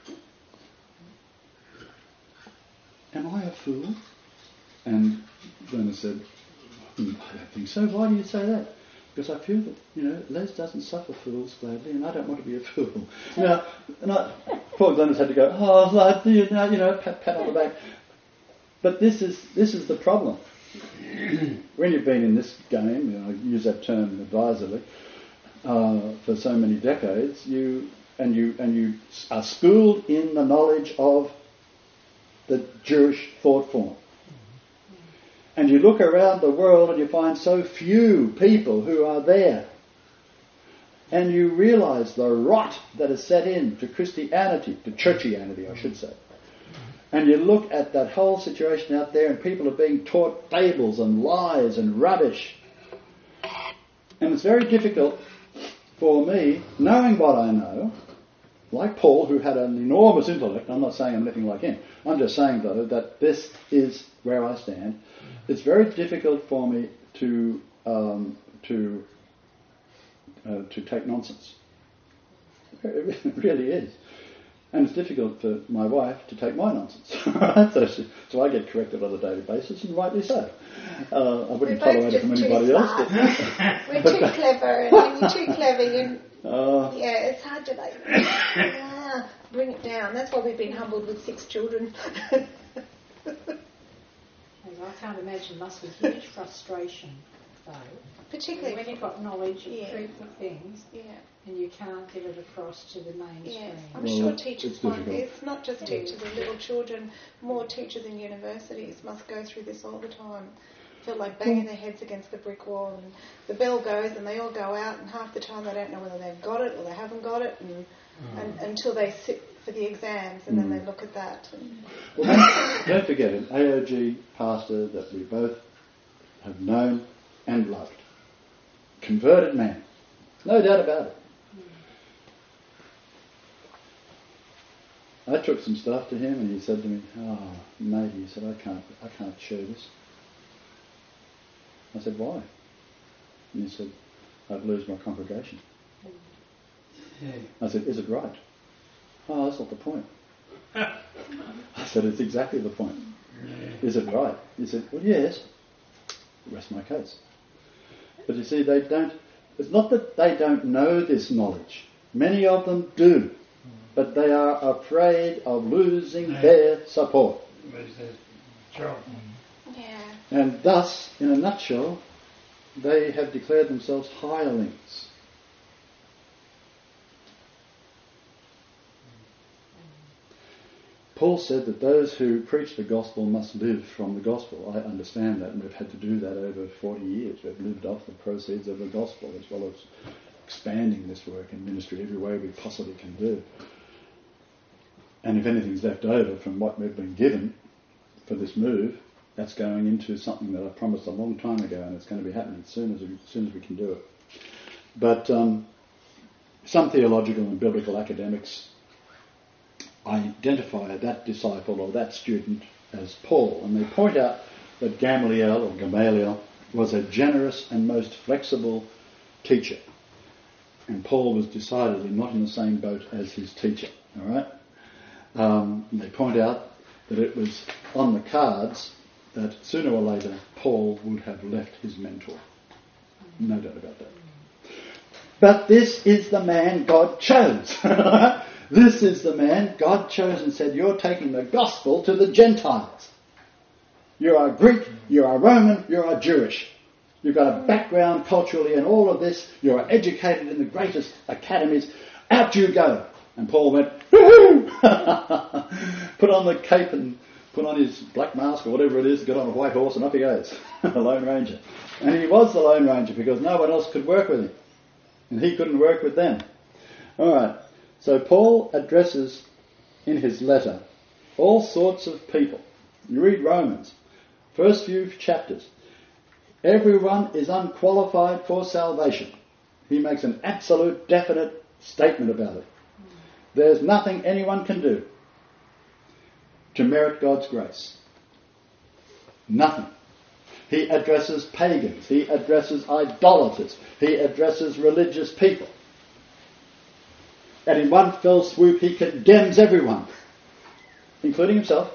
"Am I a fool?" And Glennis said, "I don't think so. Why do you say that?" Because I feel that, you know, Les doesn't suffer fools gladly, and I don't want to be a fool. You know, and I, poor Glennis had to go, "Oh, lad, you know, you know, pat, pat on the back." But this is this is the problem. When you've been in this game, you know, I use that term advisedly, uh, for so many decades, you and you and you are schooled in the knowledge of the Jewish thought form. And you look around the world and you find so few people who are there. And you realise the rot that is set in to Christianity, to churchianity, I should say. And you look at that whole situation out there and people are being taught fables and lies and rubbish. And it's very difficult for me, knowing what I know, like Paul, who had an enormous intellect. I'm not saying I'm anything like him. I'm just saying, though, that this is where I stand. It's very difficult for me to um, to uh, to take nonsense. It really is. And it's difficult for my wife to take my nonsense. so, she, so I get corrected on a daily basis, and rightly so. Uh, I wouldn't tolerate it from anybody else. But We're too clever, and when you're too clever, you uh, yeah, it's hard to like yeah, bring it down. That's why we've been humbled with six children. I can't imagine, must be huge frustration, though. Particularly when you've got knowledge of yeah. truth of things, yeah. and you can't get it across to the mainstream. Yes, I'm Well, sure teachers it's find difficult. this, not just teachers and little children, more teachers in universities must go through this all the time. Feel like banging their heads against the brick wall, and the bell goes and they all go out, and half the time they don't know whether they've got it or they haven't got it, and, mm. and until they sit for the exams, and mm. then they look at that. And well, don't, don't forget, an A O G pastor that we both have known and loved. Converted man. No doubt about it. I took some stuff to him and he said to me, "Oh, mate," he said, I can't, I can't share this. I said, "Why?" And he said, "I'd lose my congregation." Yeah. I said, "Is it right?" "Oh, that's not the point." I said, "It's exactly the point." Yeah. "Is it right?" He said, "Well, yes." Rest my case. But you see, they don't, it's not that they don't know this knowledge. Many of them do. But they are afraid of losing yeah. their support. Lose their job. Yeah. And thus, in a nutshell, they have declared themselves hirelings. Paul said that those who preach the gospel must live from the gospel. I understand that, and we've had to do that over forty years. We've lived off the proceeds of the gospel, as well as expanding this work and ministry every way we possibly can do. And if anything's left over from what we've been given for this move, that's going into something that I promised a long time ago, and it's going to be happening as soon as we, as soon as we can do it. But um, some theological and biblical academics identify that disciple or that student as Paul, and they point out that Gamaliel or Gamaliel was a generous and most flexible teacher, and Paul was decidedly not in the same boat as his teacher. All right. Um, they point out that it was on the cards that sooner or later Paul would have left his mentor. No doubt about that. But this is the man God chose. This is the man God chose and said, "You're taking the gospel to the Gentiles. You are Greek, you are Roman, you are Jewish. You've got a background culturally and all of this. You are educated in the greatest academies. Out you go." And Paul went, "Woohoo!" Put on the cape and put on his black mask or whatever it is, got on a white horse, and up he goes. The Lone Ranger. And he was the Lone Ranger because no one else could work with him. And he couldn't work with them. All right. So Paul addresses in his letter all sorts of people. You read Romans, first few chapters. Everyone is unqualified for salvation. He makes an absolute, definite statement about it. There's nothing anyone can do to merit God's grace. Nothing. He addresses pagans. He addresses idolaters. He addresses religious people. And in one fell swoop, he condemns everyone, including himself.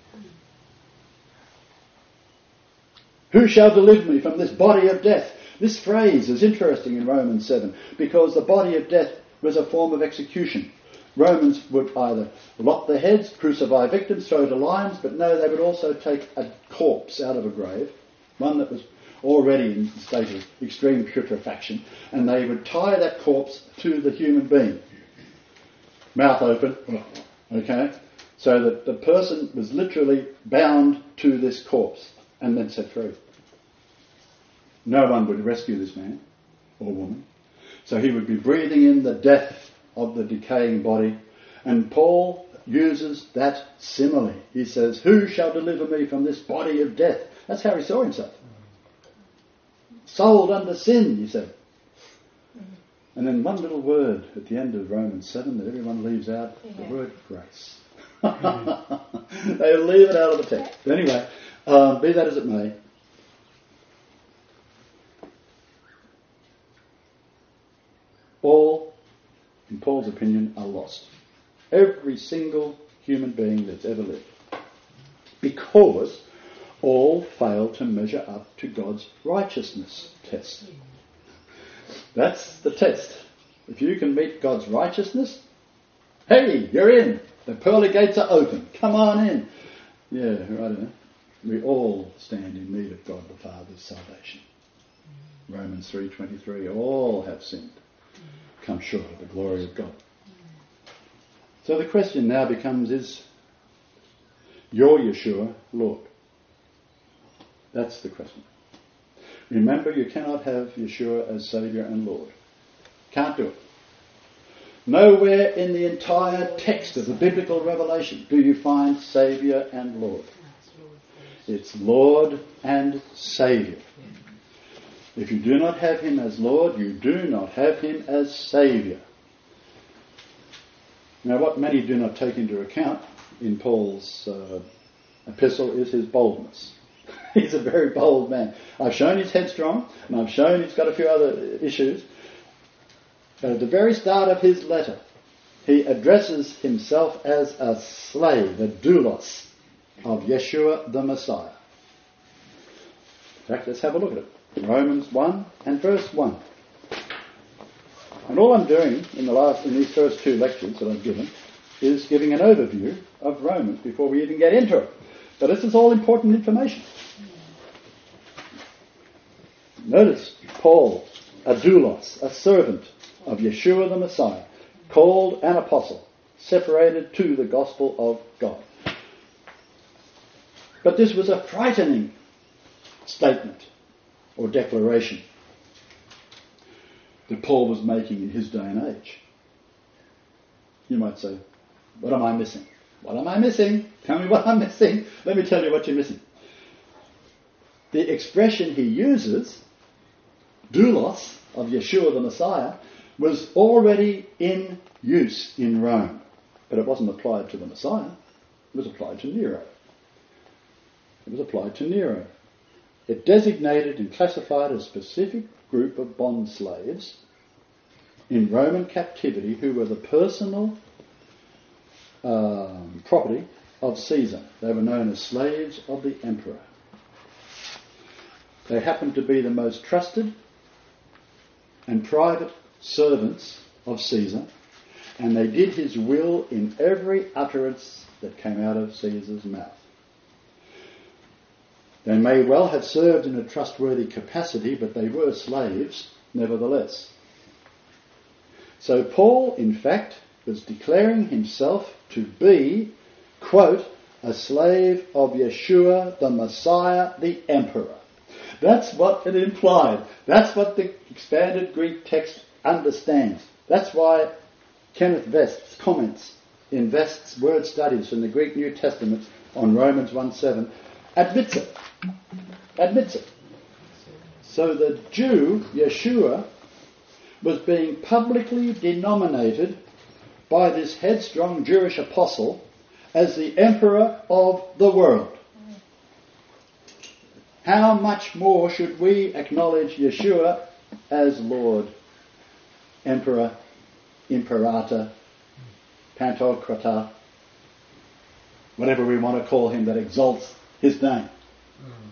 Who shall deliver me from this body of death? This phrase is interesting in Romans seven because the body of death was a form of execution. Romans would either lop their heads, crucify victims, throw to lions, but no, they would also take a corpse out of a grave, one that was already in a state of extreme putrefaction, and they would tie that corpse to the human being. Mouth open, okay, so that the person was literally bound to this corpse and then set free. No one would rescue this man or woman. So he would be breathing in the death of the decaying body. And Paul uses that simile. He says, who shall deliver me from this body of death? That's how he saw himself. Sold under sin, he said. And then one little word at the end of Romans seven that everyone leaves out, yeah. The word grace. They leave it out of the text. But anyway, um, be that as it may, all, in Paul's opinion, are lost. Every single human being that's ever lived. Because all fail to measure up to God's righteousness test. That's the test. If you can meet God's righteousness, hey, you're in. The pearly gates are open. Come on in. Yeah, I don't know. We all stand in need of God the Father's salvation. Romans three twenty-three, all have sinned. Come short of the glory of God. So the question now becomes, is your Yeshua Lord? That's the question. Remember, you cannot have Yeshua as Saviour and Lord. Can't do it. Nowhere in the entire text of the biblical revelation do you find Saviour and Lord. It's Lord and Saviour. If you do not have him as Lord, you do not have him as Saviour. Now, what many do not take into account in Paul's uh, epistle is his boldness. He's a very bold man. I've shown he's headstrong, and I've shown he's got a few other issues. But at the very start of his letter, he addresses himself as a slave, a doulos, of Yeshua the Messiah. In fact, let's have a look at it. Romans one and verse one. And all I'm doing in the last, in these first two lectures that I've given is giving an overview of Romans before we even get into it. But this is all important information. Notice Paul, a doulos, a servant of Yeshua the Messiah, called an apostle, separated to the gospel of God. But this was a frightening statement or declaration that Paul was making in his day and age. You might say, what am I missing? What am I missing? Tell me what I'm missing. Let me tell you what you're missing. The expression he uses, doulos, of Yeshua the Messiah, was already in use in Rome. But it wasn't applied to the Messiah. It was applied to Nero. It was applied to Nero. It designated and classified a specific group of bond slaves in Roman captivity who were the personal um, property of Caesar. They were known as slaves of the emperor. They happened to be the most trusted and private servants of Caesar, and they did his will in every utterance that came out of Caesar's mouth. They may well have served in a trustworthy capacity, but they were slaves nevertheless. So Paul, in fact, was declaring himself to be, quote, a slave of Yeshua the Messiah, the Emperor. That's what it implied. That's what the expanded Greek text understands. That's why Kenneth Vest's comments in Vest's word studies from the Greek New Testament on Romans one seven admits it. Admits it. So the Jew, Yeshua, was being publicly denominated by this headstrong Jewish apostle as the emperor of the world. how much more should we acknowledge Yeshua as Lord, Emperor, Imperator, Pantocrator, whatever we want to call him that exalts his name. Mm.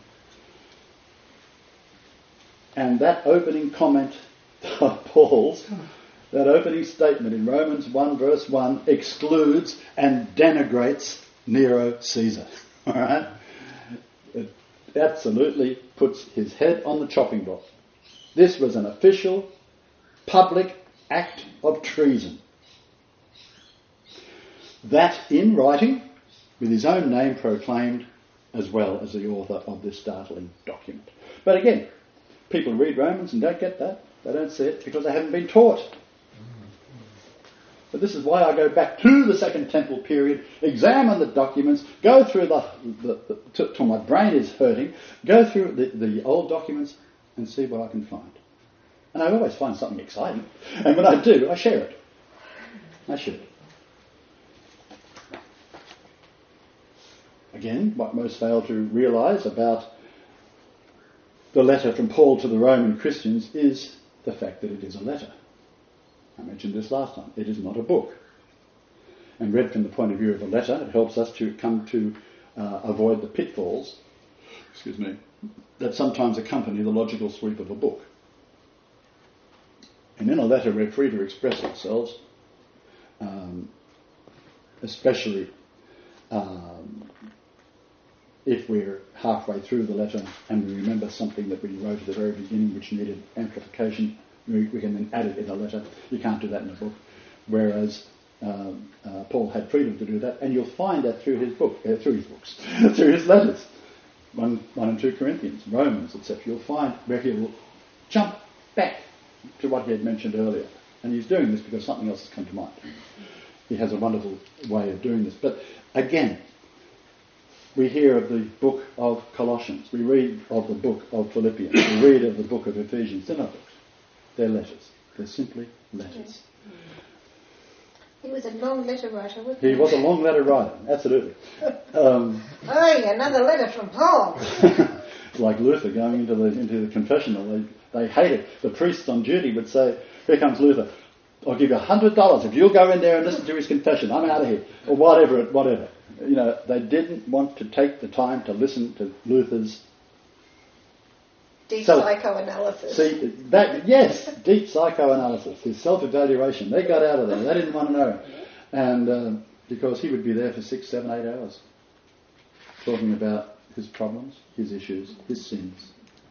And that opening comment of Paul's, that opening statement in Romans one verse one excludes and denigrates Nero Caesar. All right? It absolutely puts his head on the chopping block. This was an official, public act of treason. That in writing, with his own name proclaimed, as well as the author of this startling document. But again, people read Romans and don't get that. They don't see it because they haven't been taught. But this is why I go back to the Second Temple period, examine the documents, go through the, the, the till, till my brain is hurting, go through the, the old documents and see what I can find. And I always find something exciting. And when I do, I share it. I share it. Again, what most fail to realise about the letter from Paul to the Roman Christians is the fact that it is a letter. I mentioned this last time. It is not a book. And read from the point of view of a letter, it helps us to come to uh, avoid the pitfalls, excuse me, that sometimes accompany the logical sweep of a book. And in a letter we're free to express ourselves, um, especially um, if we're halfway through the letter and we remember something that we wrote at the very beginning which needed amplification, we, we can then add it in a letter. You can't do that in a book. Whereas um, uh, Paul had freedom to do that, and you'll find that through his book, uh, through his books, through his letters, one, one and two Corinthians, Romans, et cetera. You'll find where he will jump back to what he had mentioned earlier, and he's doing this because something else has come to mind. He has a wonderful way of doing this. But again, we hear of the book of Colossians, we read of the book of Philippians, we read of the book of Ephesians. They're not books, they're letters. They're simply letters. He was a long letter writer, wasn't he? He was a long letter writer, absolutely. Um, oh, another letter from Paul. like Luther going into the into the confessional, they, they hated. The priests on duty would say, "Here comes Luther. I'll give you a hundred dollars if you'll go in there and listen to his confession. I'm out of here," or whatever, whatever. You know, they didn't want to take the time to listen to Luther's deep self- psychoanalysis. See that? Yes, deep psychoanalysis, his self-evaluation. They got out of there. They didn't want to know, and uh, because he would be there for six, seven, eight hours, talking about his problems, his issues, his sins.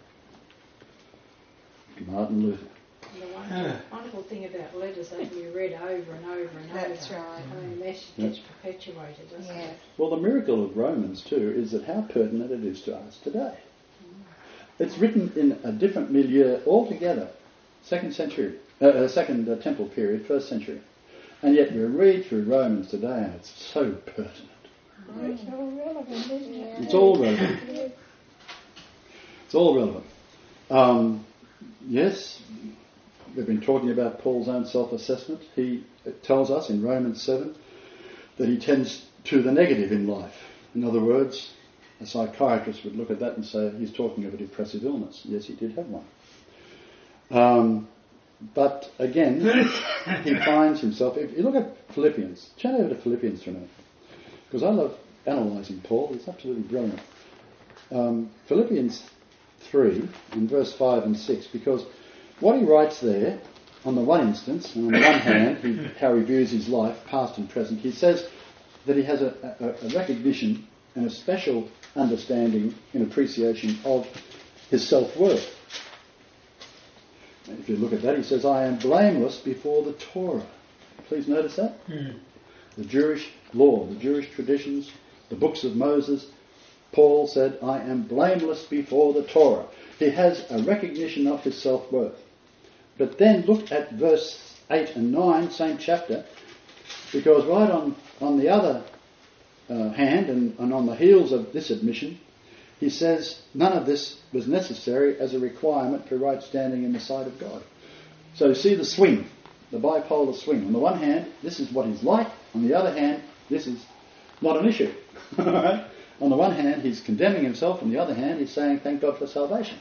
Martin Luther. And the wonderful, wonderful thing about letters that you read over and over and over. That's right. I mean, the message gets perpetuated, doesn't Yeah. it? Well, the miracle of Romans too is that how pertinent it is to us today. It's written in a different milieu altogether, second century, uh, uh, second uh, temple period, first century, and yet we read through Romans today, and it's so pertinent. It's all relevant, isn't it? It's all relevant. It's all relevant. Um, yes, we've been talking about Paul's own self-assessment. He tells us in Romans seven that he tends to the negative in life. In other words, a psychiatrist would look at that and say he's talking of a depressive illness. Yes, he did have one. Um, but again, he finds himself... If you look at Philippians, turn over to Philippians for a minute, because I love analysing Paul. He's absolutely brilliant. Um, Philippians three, in verse five and six, because what he writes there, on the one instance, and on the one hand, he, how he views his life, past and present, he says that he has a, a, a recognition and a special understanding and appreciation of his self-worth. And if you look at that, he says, I am blameless before the Torah. Please notice that. Mm. The Jewish law, the Jewish traditions, the books of Moses. Paul said, I am blameless before the Torah. He has a recognition of his self-worth. But then look at verse eight and nine, same chapter, because right on, on the other uh, hand and, and on the heels of this admission, he says none of this was necessary as a requirement for right standing in the sight of God. So you see the swing, the bipolar swing. On the one hand, this is what he's like. On the other hand, this is not an issue. On the one hand, he's condemning himself. On the other hand, he's saying, thank God for salvation.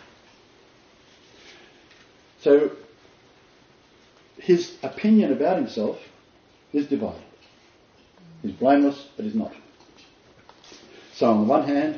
So, his opinion about himself is divided. He's blameless, but he's not. So on the one hand,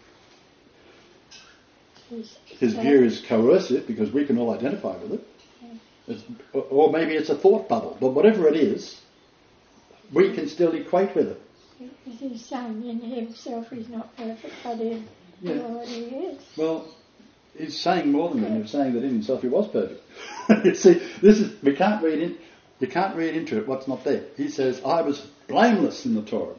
his view is coercive because we can all identify with it. It's, or maybe it's a thought bubble, but whatever it is, we can still equate with it. He's saying in himself he's not perfect, but in Yeah. the Lord he is. Well, he's saying more than that. He's saying that in himself he was perfect. You see, this is we can't read in. You can't read into it what's not there. He says, "I was blameless in the Torah."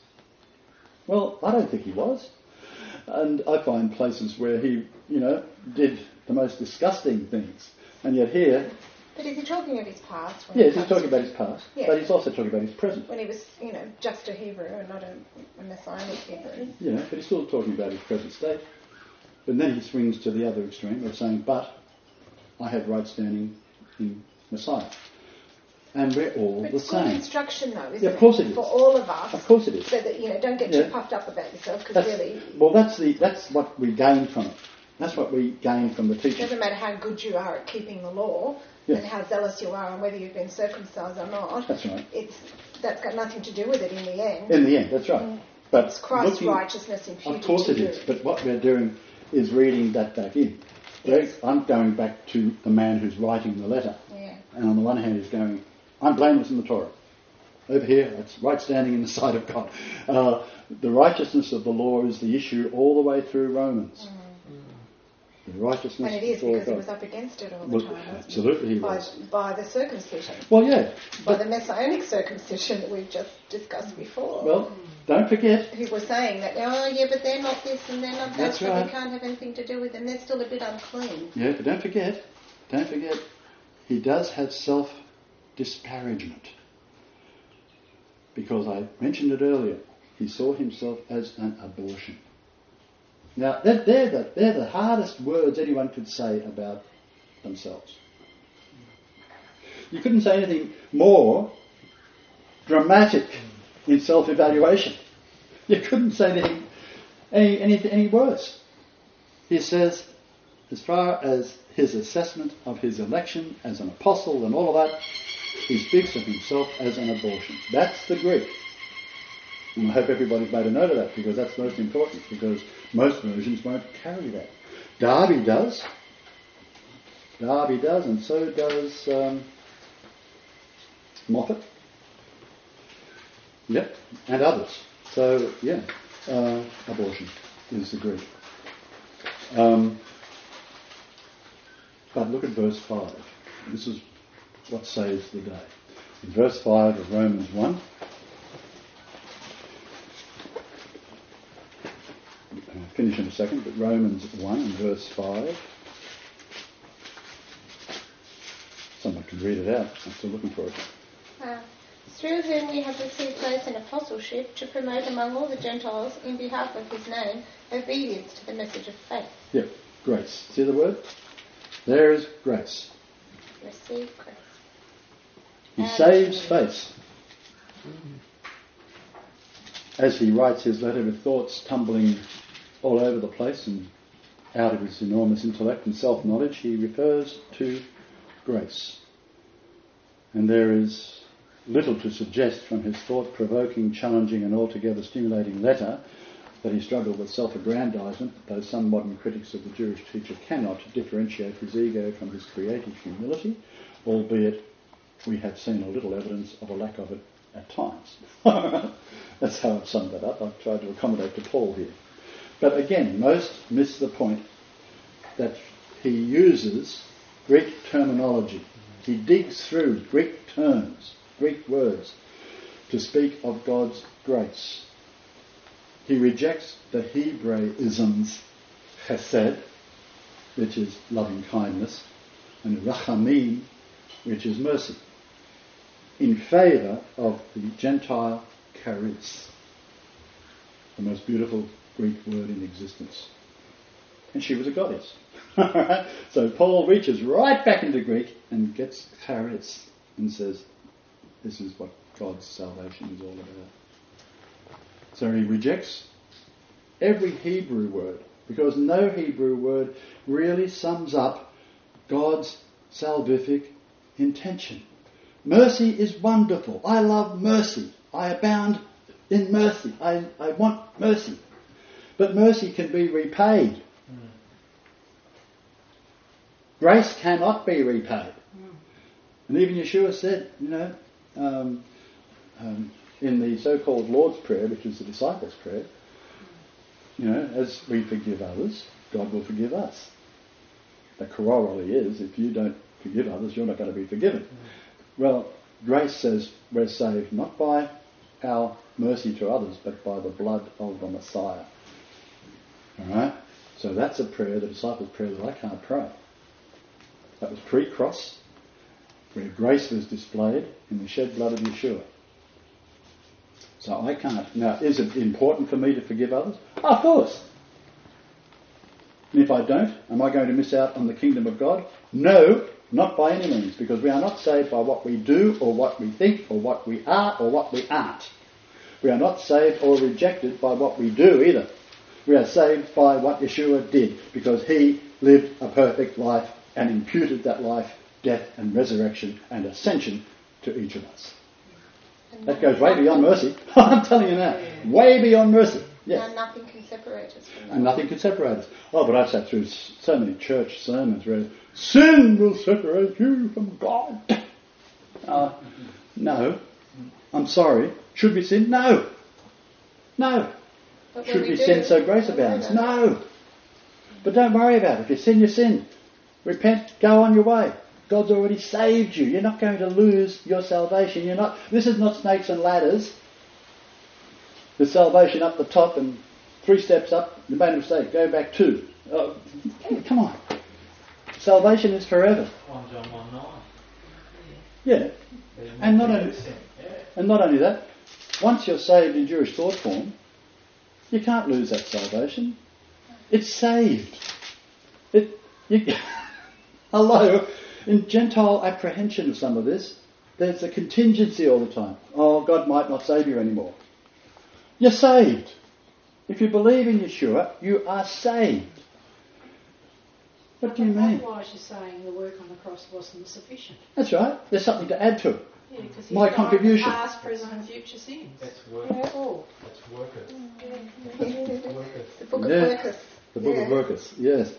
Well, I don't think he was, and I find places where he, you know, did the most disgusting things, and yet here, But is he talking of his past? When yes, he he's comes talking to- about his past, Yeah. but he's also talking about his present. When he was, you know, just a Hebrew and not a, a Messianic Hebrew. You know, but he's still talking about his present state. But then he swings to the other extreme of saying, "But I have right standing in Messiah." And we're all But the it's good same. instruction, though, isn't Yeah, of course it? it is. For all of us. Of course it is. So that, you know, don't get Yeah. too puffed up about yourself, because That's, really, well, that's the that's what we gain from it. That's what we gain from the it teaching. doesn't matter how good you are at keeping the law Yes. and how zealous you are and whether you've been circumcised or not. That's right. It's That's got nothing to do with it in the end. In the end, that's right. But It's Christ's looking- righteousness imputed Of course to it you. is. But what we're doing is reading that back in. Yes. I'm going back to the man who's writing the letter. Yeah. And on the one hand, he's going, "I'm blameless in the Torah." Over here, it's right standing in the sight of God. Uh, the righteousness of the law is the issue all the way through Romans. The righteousness And it is before because he God. was up against it all the Well, time, wasn't absolutely he he? By, was. by the circumcision. Well, yeah. By But, the messianic circumcision that we've just discussed before. well, don't forget, Who were saying that, oh yeah, but they're not this and they're not that, That's so right. we can't have anything to do with them. They're still a bit unclean. yeah, but don't forget, don't forget, he does have self-disparagement. Because I mentioned it earlier, he saw himself as an abortion. Now, they're, they're, the, they're the hardest words anyone could say about themselves. You couldn't say anything more dramatic in self-evaluation. You couldn't say anything any, any, any worse. He says, as far as his assessment of his election as an apostle and all of that, he speaks of himself as an abortion. That's the Greek. And I hope everybody's made a note of that, because that's most important, because most versions won't carry that. Darby does. Darby does, and so does um, Moffat. Yep, and others. So, yeah, uh, abortion is the Greek. Um, but look at verse five. This is what saves the day. In verse five of Romans one, I'll finish in a second, but Romans one and verse five. Someone can read it out. I'm still looking for it. Uh, through whom we have received grace and apostleship to promote among all the Gentiles, in behalf of his name, obedience to the message of faith. Yep, grace. See the word? There is grace. Receive grace. He And- saves face. As he writes his letter with thoughts tumbling all over the place and out of his enormous intellect and self-knowledge, he refers to grace. And there is little to suggest from his thought-provoking, challenging and altogether stimulating letter that he struggled with self-aggrandizement, though some modern critics of the Jewish teacher cannot differentiate his ego from his creative humility, albeit we have seen a little evidence of a lack of it at times. That's how I've summed that up. I've tried to accommodate to Paul here. But again, most miss the point that he uses Greek terminology. He digs through Greek terms, Greek words, to speak of God's grace. He rejects the Hebraisms, chesed, which is loving kindness, and rachamim, which is mercy, in favour of the Gentile charis, the most beautiful Greek word in existence. And she was a goddess. So Paul reaches right back into Greek and gets charis and says, this is what God's salvation is all about. So he rejects every Hebrew word, because no Hebrew word really sums up God's salvific intention. Mercy is wonderful. I love mercy. I abound in mercy. I, I want mercy. But mercy can be repaid. Mm. Grace cannot be repaid. Mm. And even Yeshua said, you know, um, um, in the so-called Lord's Prayer, which is the disciples' prayer, you know, as we forgive others, God will forgive us. The corollary is, if you don't forgive others, you're not going to be forgiven. Mm. Well, grace says we're saved not by our mercy to others, but by the blood of the Messiah. Alright? So that's a prayer, the disciples' prayer, that I can't pray. That was pre-cross, where grace was displayed in the shed blood of Yeshua. So I can't. Now, is it important for me to forgive others? Of course. And if I don't, am I going to miss out on the kingdom of God? No, not by any means, because we are not saved by what we do or what we think or what we are or what we aren't. We are not saved or rejected by what we do either. We are saved by what Yeshua did, because he lived a perfect life and imputed that life, death and resurrection and ascension to each of us. And that goes way beyond mercy. I'm telling you now, way beyond mercy. Yes. And nothing can separate us from that. And nothing can separate us. Oh, but I've sat through so many church sermons where sin will separate you from God. Uh, no. I'm sorry. Should we sin? No. No. But Should we, we do, sin so grace abounds? No. But don't worry about it. If you sin, you sin. Repent, go on your way. God's already saved you. You're not going to lose your salvation. You're not. This is not snakes and ladders. The salvation up the top and three steps up, you made a mistake, go back two. Oh, come on. Salvation is forever. First John one nine. Yeah. And not only, and not only that, once you're saved in Jewish thought form, you can't lose that salvation. It's saved. It, you, hello, in Gentile apprehension of some of this, there's a contingency all the time. Oh, God might not save you anymore. You're saved. If you believe in Yeshua, you are saved. What do you mean? Otherwise you're saying the work on the cross wasn't sufficient. That's right. There's something to add to it. Yeah, because My he's contribution. Past, present and future sins. That's work. Yeah, all. That's workers. Workers. The book of Yeah. workers. The Book Yeah. of Workers, yes.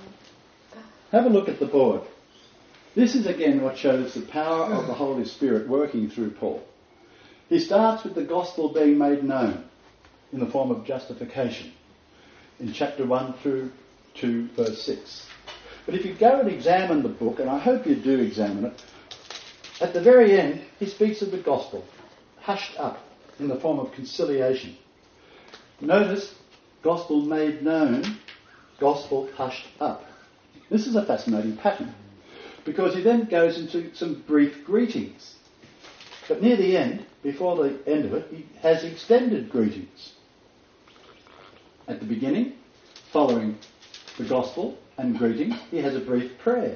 Have a look at the board. This is again what shows the power of the Holy Spirit working through Paul. He starts with the gospel being made known in the form of justification in chapter one through to verse six. But if you go and examine the book, and I hope you do examine it, at the very end he speaks of the gospel, hushed up in the form of conciliation. Notice, gospel made known, gospel hushed up. This is a fascinating pattern, because he then goes into some brief greetings. But near the end, before the end of it, he has extended greetings. At the beginning, following the gospel and greeting, he has a brief prayer.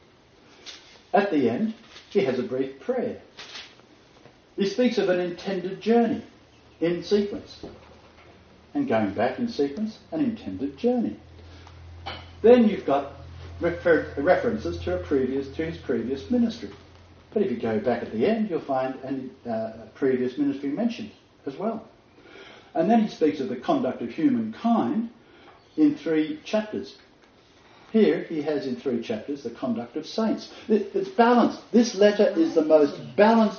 At the end, he has a brief prayer. He speaks of an intended journey in sequence. And going back in sequence, an intended journey. Then you've got refer- references to a previous to his previous ministry. But if you go back at the end, you'll find a uh, previous ministry mentioned as well. And then he speaks of the conduct of humankind in three chapters. Here he has in three chapters the conduct of saints. It's balanced. This letter is the most balanced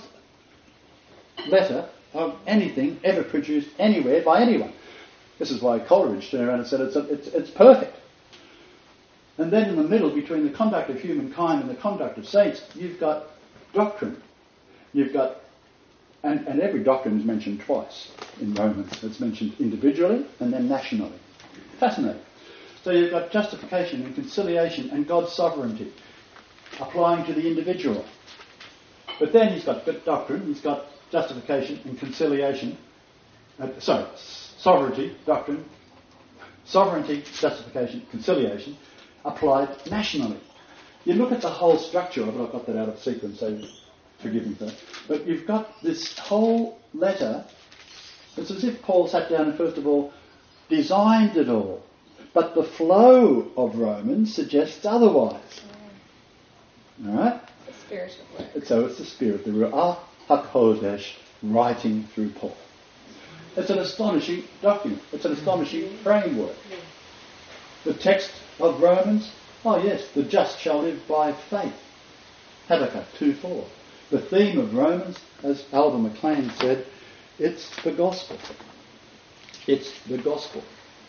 letter of anything ever produced anywhere by anyone. This is why Coleridge turned around and said it's, a, it's, it's perfect. And then in the middle, between the conduct of humankind and the conduct of saints, you've got doctrine. You've got, and, and every doctrine is mentioned twice in Romans. It's mentioned individually and then nationally. Fascinating. So you've got justification and conciliation and God's sovereignty applying to the individual. But then he's got doctrine, he's got justification and conciliation. Uh, sorry, sovereignty, doctrine, sovereignty, justification, conciliation, applied nationally. You look at the whole structure of it, I've got that out of sequence, so forgive me for that. But you've got this whole letter, it's as if Paul sat down and first of all designed it all. But the flow of Romans suggests otherwise. All right? The spirit of work. So it's the Spirit, the Ruach HaKodesh, writing through Paul. It's an astonishing document. It's an astonishing framework. The text of Romans, oh yes, the just shall live by faith. Habakkuk two four. The theme of Romans, as Alva McLean said, it's the gospel. It's the gospel.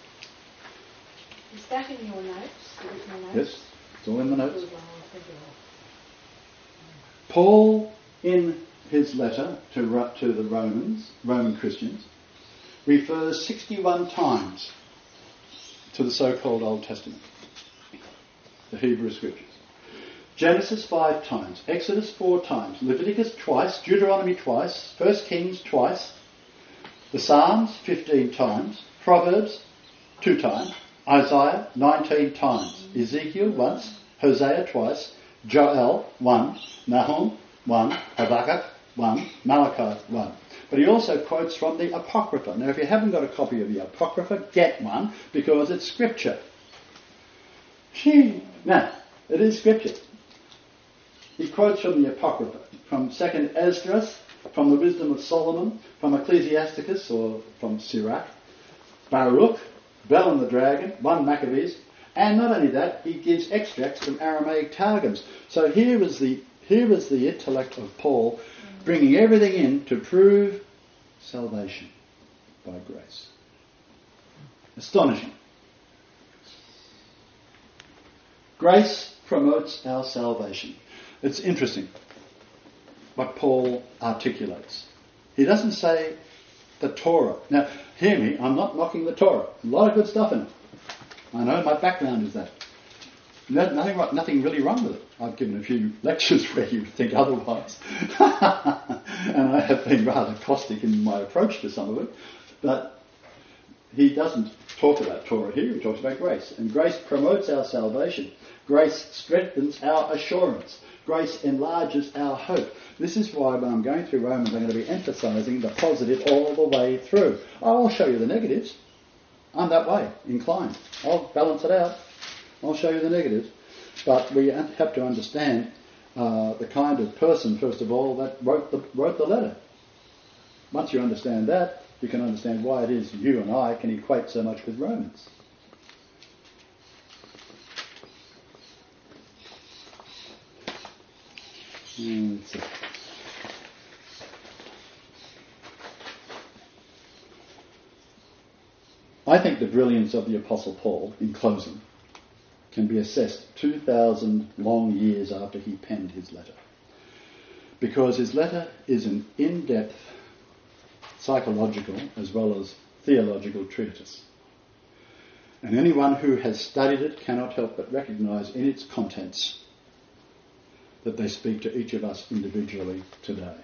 Is that in your notes? The original notes? Yes, it's all in the notes. Good, well, I'll think of it. Paul, in his letter to, to the Romans, Roman Christians, refers sixty-one times to the so-called Old Testament, the Hebrew Scriptures. Genesis five times, Exodus four times, Leviticus twice, Deuteronomy twice, First Kings twice, the Psalms fifteen times, Proverbs two times, Isaiah nineteen times, Ezekiel once, Hosea twice, Joel one, Nahum one, Habakkuk one, Malachi one. But he also quotes from the Apocrypha. Now, if you haven't got a copy of the Apocrypha, get one, because it's Scripture. Now, it is Scripture. He quotes from the Apocrypha, from Second Esdras, from the Wisdom of Solomon, from Ecclesiasticus, or from Sirach, Baruch, Bel and the Dragon, one Maccabees, and not only that, he gives extracts from Aramaic Targums. So here is the here is the intellect of Paul, bringing everything in to prove salvation by grace. Astonishing. Grace promotes our salvation. It's interesting what Paul articulates. He doesn't say the Torah. Now, hear me, I'm not knocking the Torah. A lot of good stuff in it. I know my background is that. No, nothing, nothing really wrong with it. I've given a few lectures where you think otherwise. And I have been rather caustic in my approach to some of it. But he doesn't talk about Torah here, he talks about grace. And grace promotes our salvation. Grace strengthens our assurance. Grace enlarges our hope. This is why when I'm going through Romans, I'm going to be emphasising the positive all the way through. I'll show you the negatives. I'm that way, inclined. I'll balance it out. I'll show you the negatives. But we have to understand uh, the kind of person, first of all, that wrote the, wrote the letter. Once you understand that, you can understand why it is you and I can equate so much with Romans. Mm, let's see. I think the brilliance of the Apostle Paul, in closing, can be assessed two thousand long years after he penned his letter. Because his letter is an in-depth psychological as well as theological treatise. And anyone who has studied it cannot help but recognise in its contents that they speak to each of us individually today.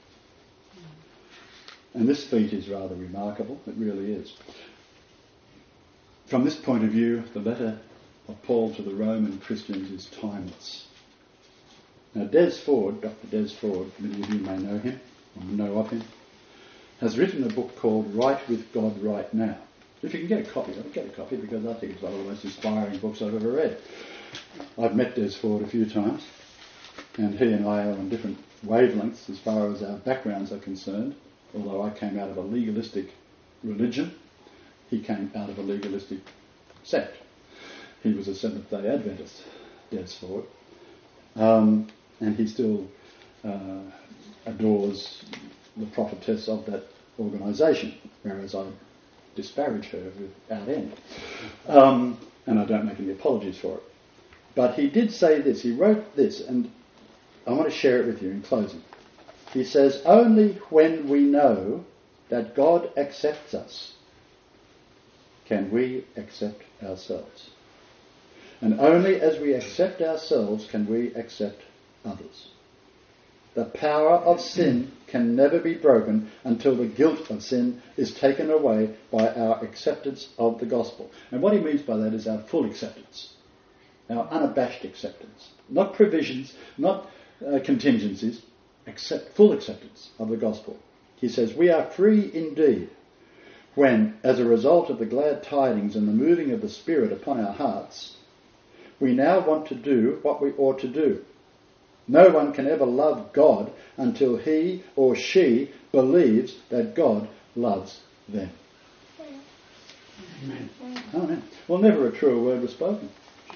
And this feat is rather remarkable, it really is. From this point of view, the letter of Paul to the Roman Christians is timeless. Now, Des Ford, Doctor Des Ford, many of you may know him, or know of him, has written a book called Right with God Right Now. If you can get a copy, I'll get a copy because I think it's one of the most inspiring books I've ever read. I've met Des Ford a few times, and he and I are on different wavelengths as far as our backgrounds are concerned, although I came out of a legalistic religion. He came out of a legalistic sect. He was a Seventh-day Adventist, Des Ford. Um, and he still uh, adores the prophetess of that organisation, whereas I disparage her without end. Um, and I don't make any apologies for it. But he did say this, he wrote this, and I want to share it with you in closing. He says, only when we know that God accepts us can we accept ourselves. And only as we accept ourselves can we accept others. The power of sin can never be broken until the guilt of sin is taken away by our acceptance of the gospel. And what he means by that is our full acceptance, our unabashed acceptance. Not provisions, not uh, contingencies, accept full acceptance of the gospel. He says, we are free indeed when, as a result of the glad tidings and the moving of the Spirit upon our hearts, we now want to do what we ought to do. No one can ever love God until he or she believes that God loves them. Amen. Amen. Well, never a truer word was spoken.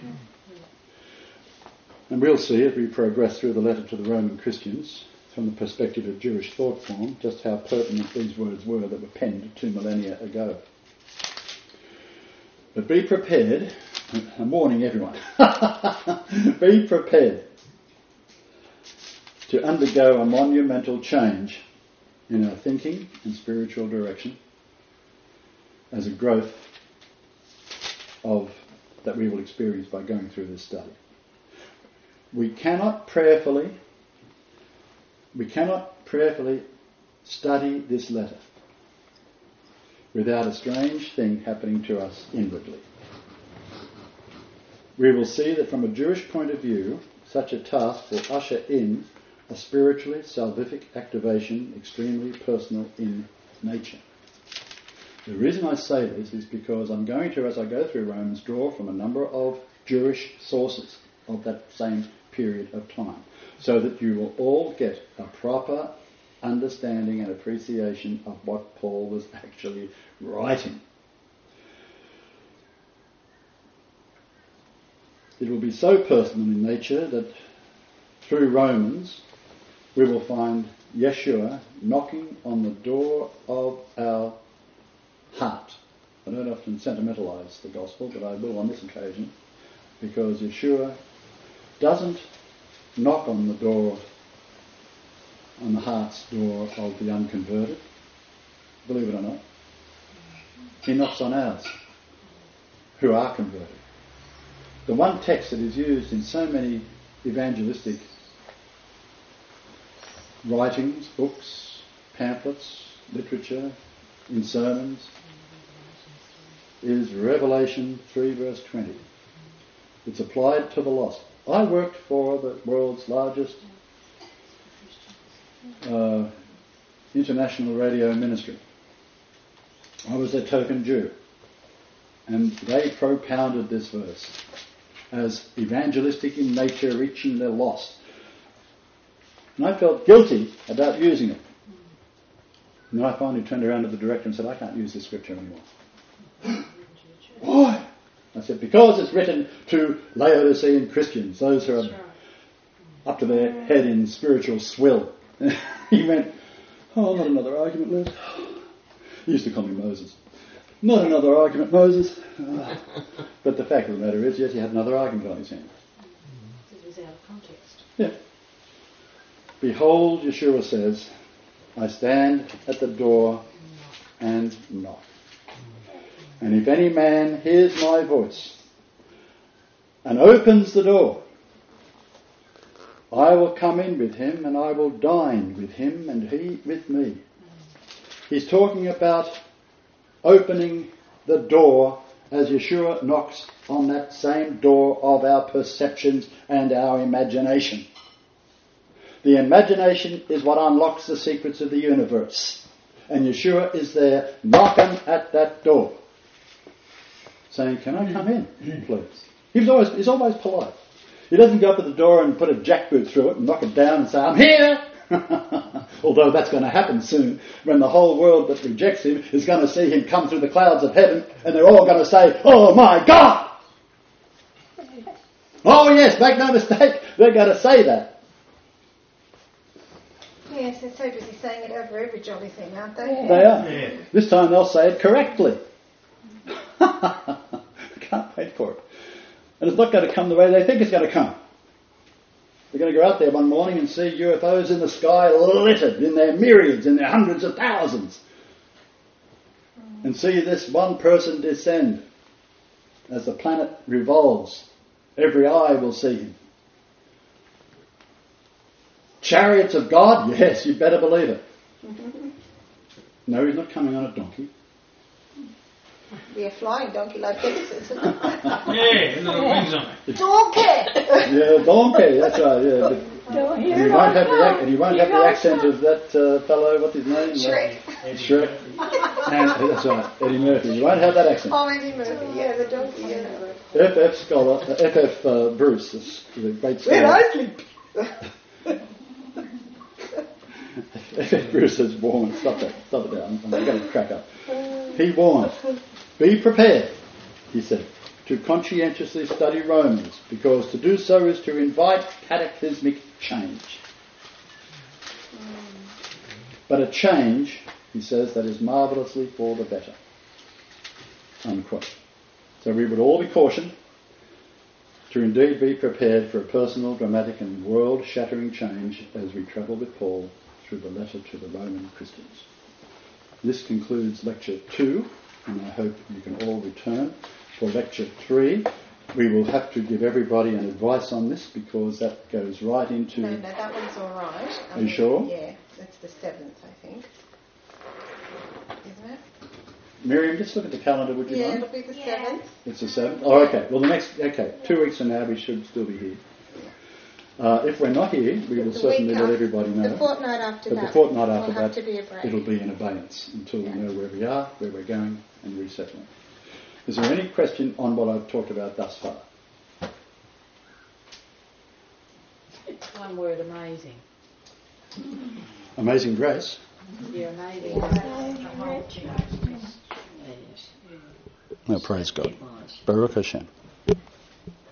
And we'll see as we progress through the letter to the Roman Christians, from the perspective of Jewish thought form, just how pertinent these words were that were penned two millennia ago. But be prepared, I'm warning everyone, be prepared to undergo a monumental change in our thinking and spiritual direction as a growth of that we will experience by going through this study. We cannot prayerfully, we cannot prayerfully study this letter without a strange thing happening to us inwardly. We will see that from a Jewish point of view, such a task will usher in a spiritually salvific activation extremely personal in nature. The reason I say this is because I'm going to, as I go through Romans, draw from a number of Jewish sources of that same period of time, so that you will all get a proper understanding and appreciation of what Paul was actually writing. It will be so personal in nature that through Romans we will find Yeshua knocking on the door of our heart. I don't often sentimentalise the gospel, but I will on this occasion, because Yeshua doesn't knock on the door, on the heart's door of the unconverted, believe it or not. He knocks on ours, who are converted. The one text that is used in so many evangelistic writings, books, pamphlets, literature, in sermons, is Revelation three verse twenty. It's applied to the lost. I worked for the world's largest uh, international radio ministry. I was a token Jew, and they propounded this verse as evangelistic in nature, reaching the lost. And I felt guilty about using it. And then I finally turned around to the director and said, I can't use this scripture anymore. Why? I said, because it's written to Laodicean Christians, those who are up to their head in spiritual swill. He went, oh, not another argument, Liz. He used to call me Moses. Not another argument, Moses. Oh. But the fact of the matter is, yes, he had another argument on his hands. It was out of context. Yeah. Behold, Yeshua says, I stand at the door and knock. And if any man hears my voice and opens the door, I will come in with him and I will dine with him and he with me. He's talking about opening the door as Yeshua knocks on that same door of our perceptions and our imagination. The imagination is what unlocks the secrets of the universe. And Yeshua is there knocking at that door, saying, can I come in, please? He's always, he's always polite. He doesn't go up to the door and put a jackboot through it and knock it down and say, I'm here! Although that's going to happen soon, when the whole world that rejects him is going to see him come through the clouds of heaven, and they're all going to say, oh my God! Oh yes, make no mistake, they're going to say that. Yes, they're so busy saying it over every jolly thing, aren't they? Yeah. They are. Yeah. This time they'll say it correctly. I can't wait for it. And it's not going to come the way they think it's going to come. They're going to go out there one morning and see U F Os in the sky littered in their myriads, in their hundreds of thousands. And see this one person descend. As the planet revolves, every eye will see him. Chariots of God? Yes, you better believe it. No, he's not coming on a donkey. Be a flying donkey like Pegasus. Yeah, and little wings on it. Donkey! Yeah, donkey, that's right, yeah. Don't hear And you it won't like have the, that. ac- and you won't You have the got accent some- of that uh, fellow, what's his name? Shrek. Eddie Shrek. Murphy. And, that's right, Eddie Murphy. You won't have that accent. Oh, Eddie Murphy, yeah, the donkey, yeah. F F scholar, uh, F F uh, Bruce, is the great Where scholar. I sleep. F F Bruce has warned. Stop that. Stop it down. I'm going to crack up. He warned, be prepared, he said, to conscientiously study Romans, because to do so is to invite cataclysmic change. But a change, he says, that is marvellously for the better. Unquote. So we would all be cautioned to indeed be prepared for a personal, dramatic and world-shattering change as we travel with Paul through the letter to the Roman Christians. This concludes lecture two, and I hope you can all return for lecture three. We will have to give everybody an advice on this because that goes right into... No, no, that one's all right. Are you sure? Yeah, it's the seventh, I think. Isn't it? Miriam, just look at the calendar, would you Yeah, mind? it'll be the seventh. It's the seventh? Oh, okay. Well, the next... Okay, two weeks from now we should still be here. Uh, if we're not here, we will The certainly week let after- everybody know. The fortnight after But that. the fortnight after will have that, to be a break. it'll be in abeyance until Yeah. we know where we are, where we're going, and resettling. Is there any question on what I've talked about thus far? One word, amazing. Amazing grace. Yeah, amazing. Yes. No, praise God. It was. Baruch Hashem.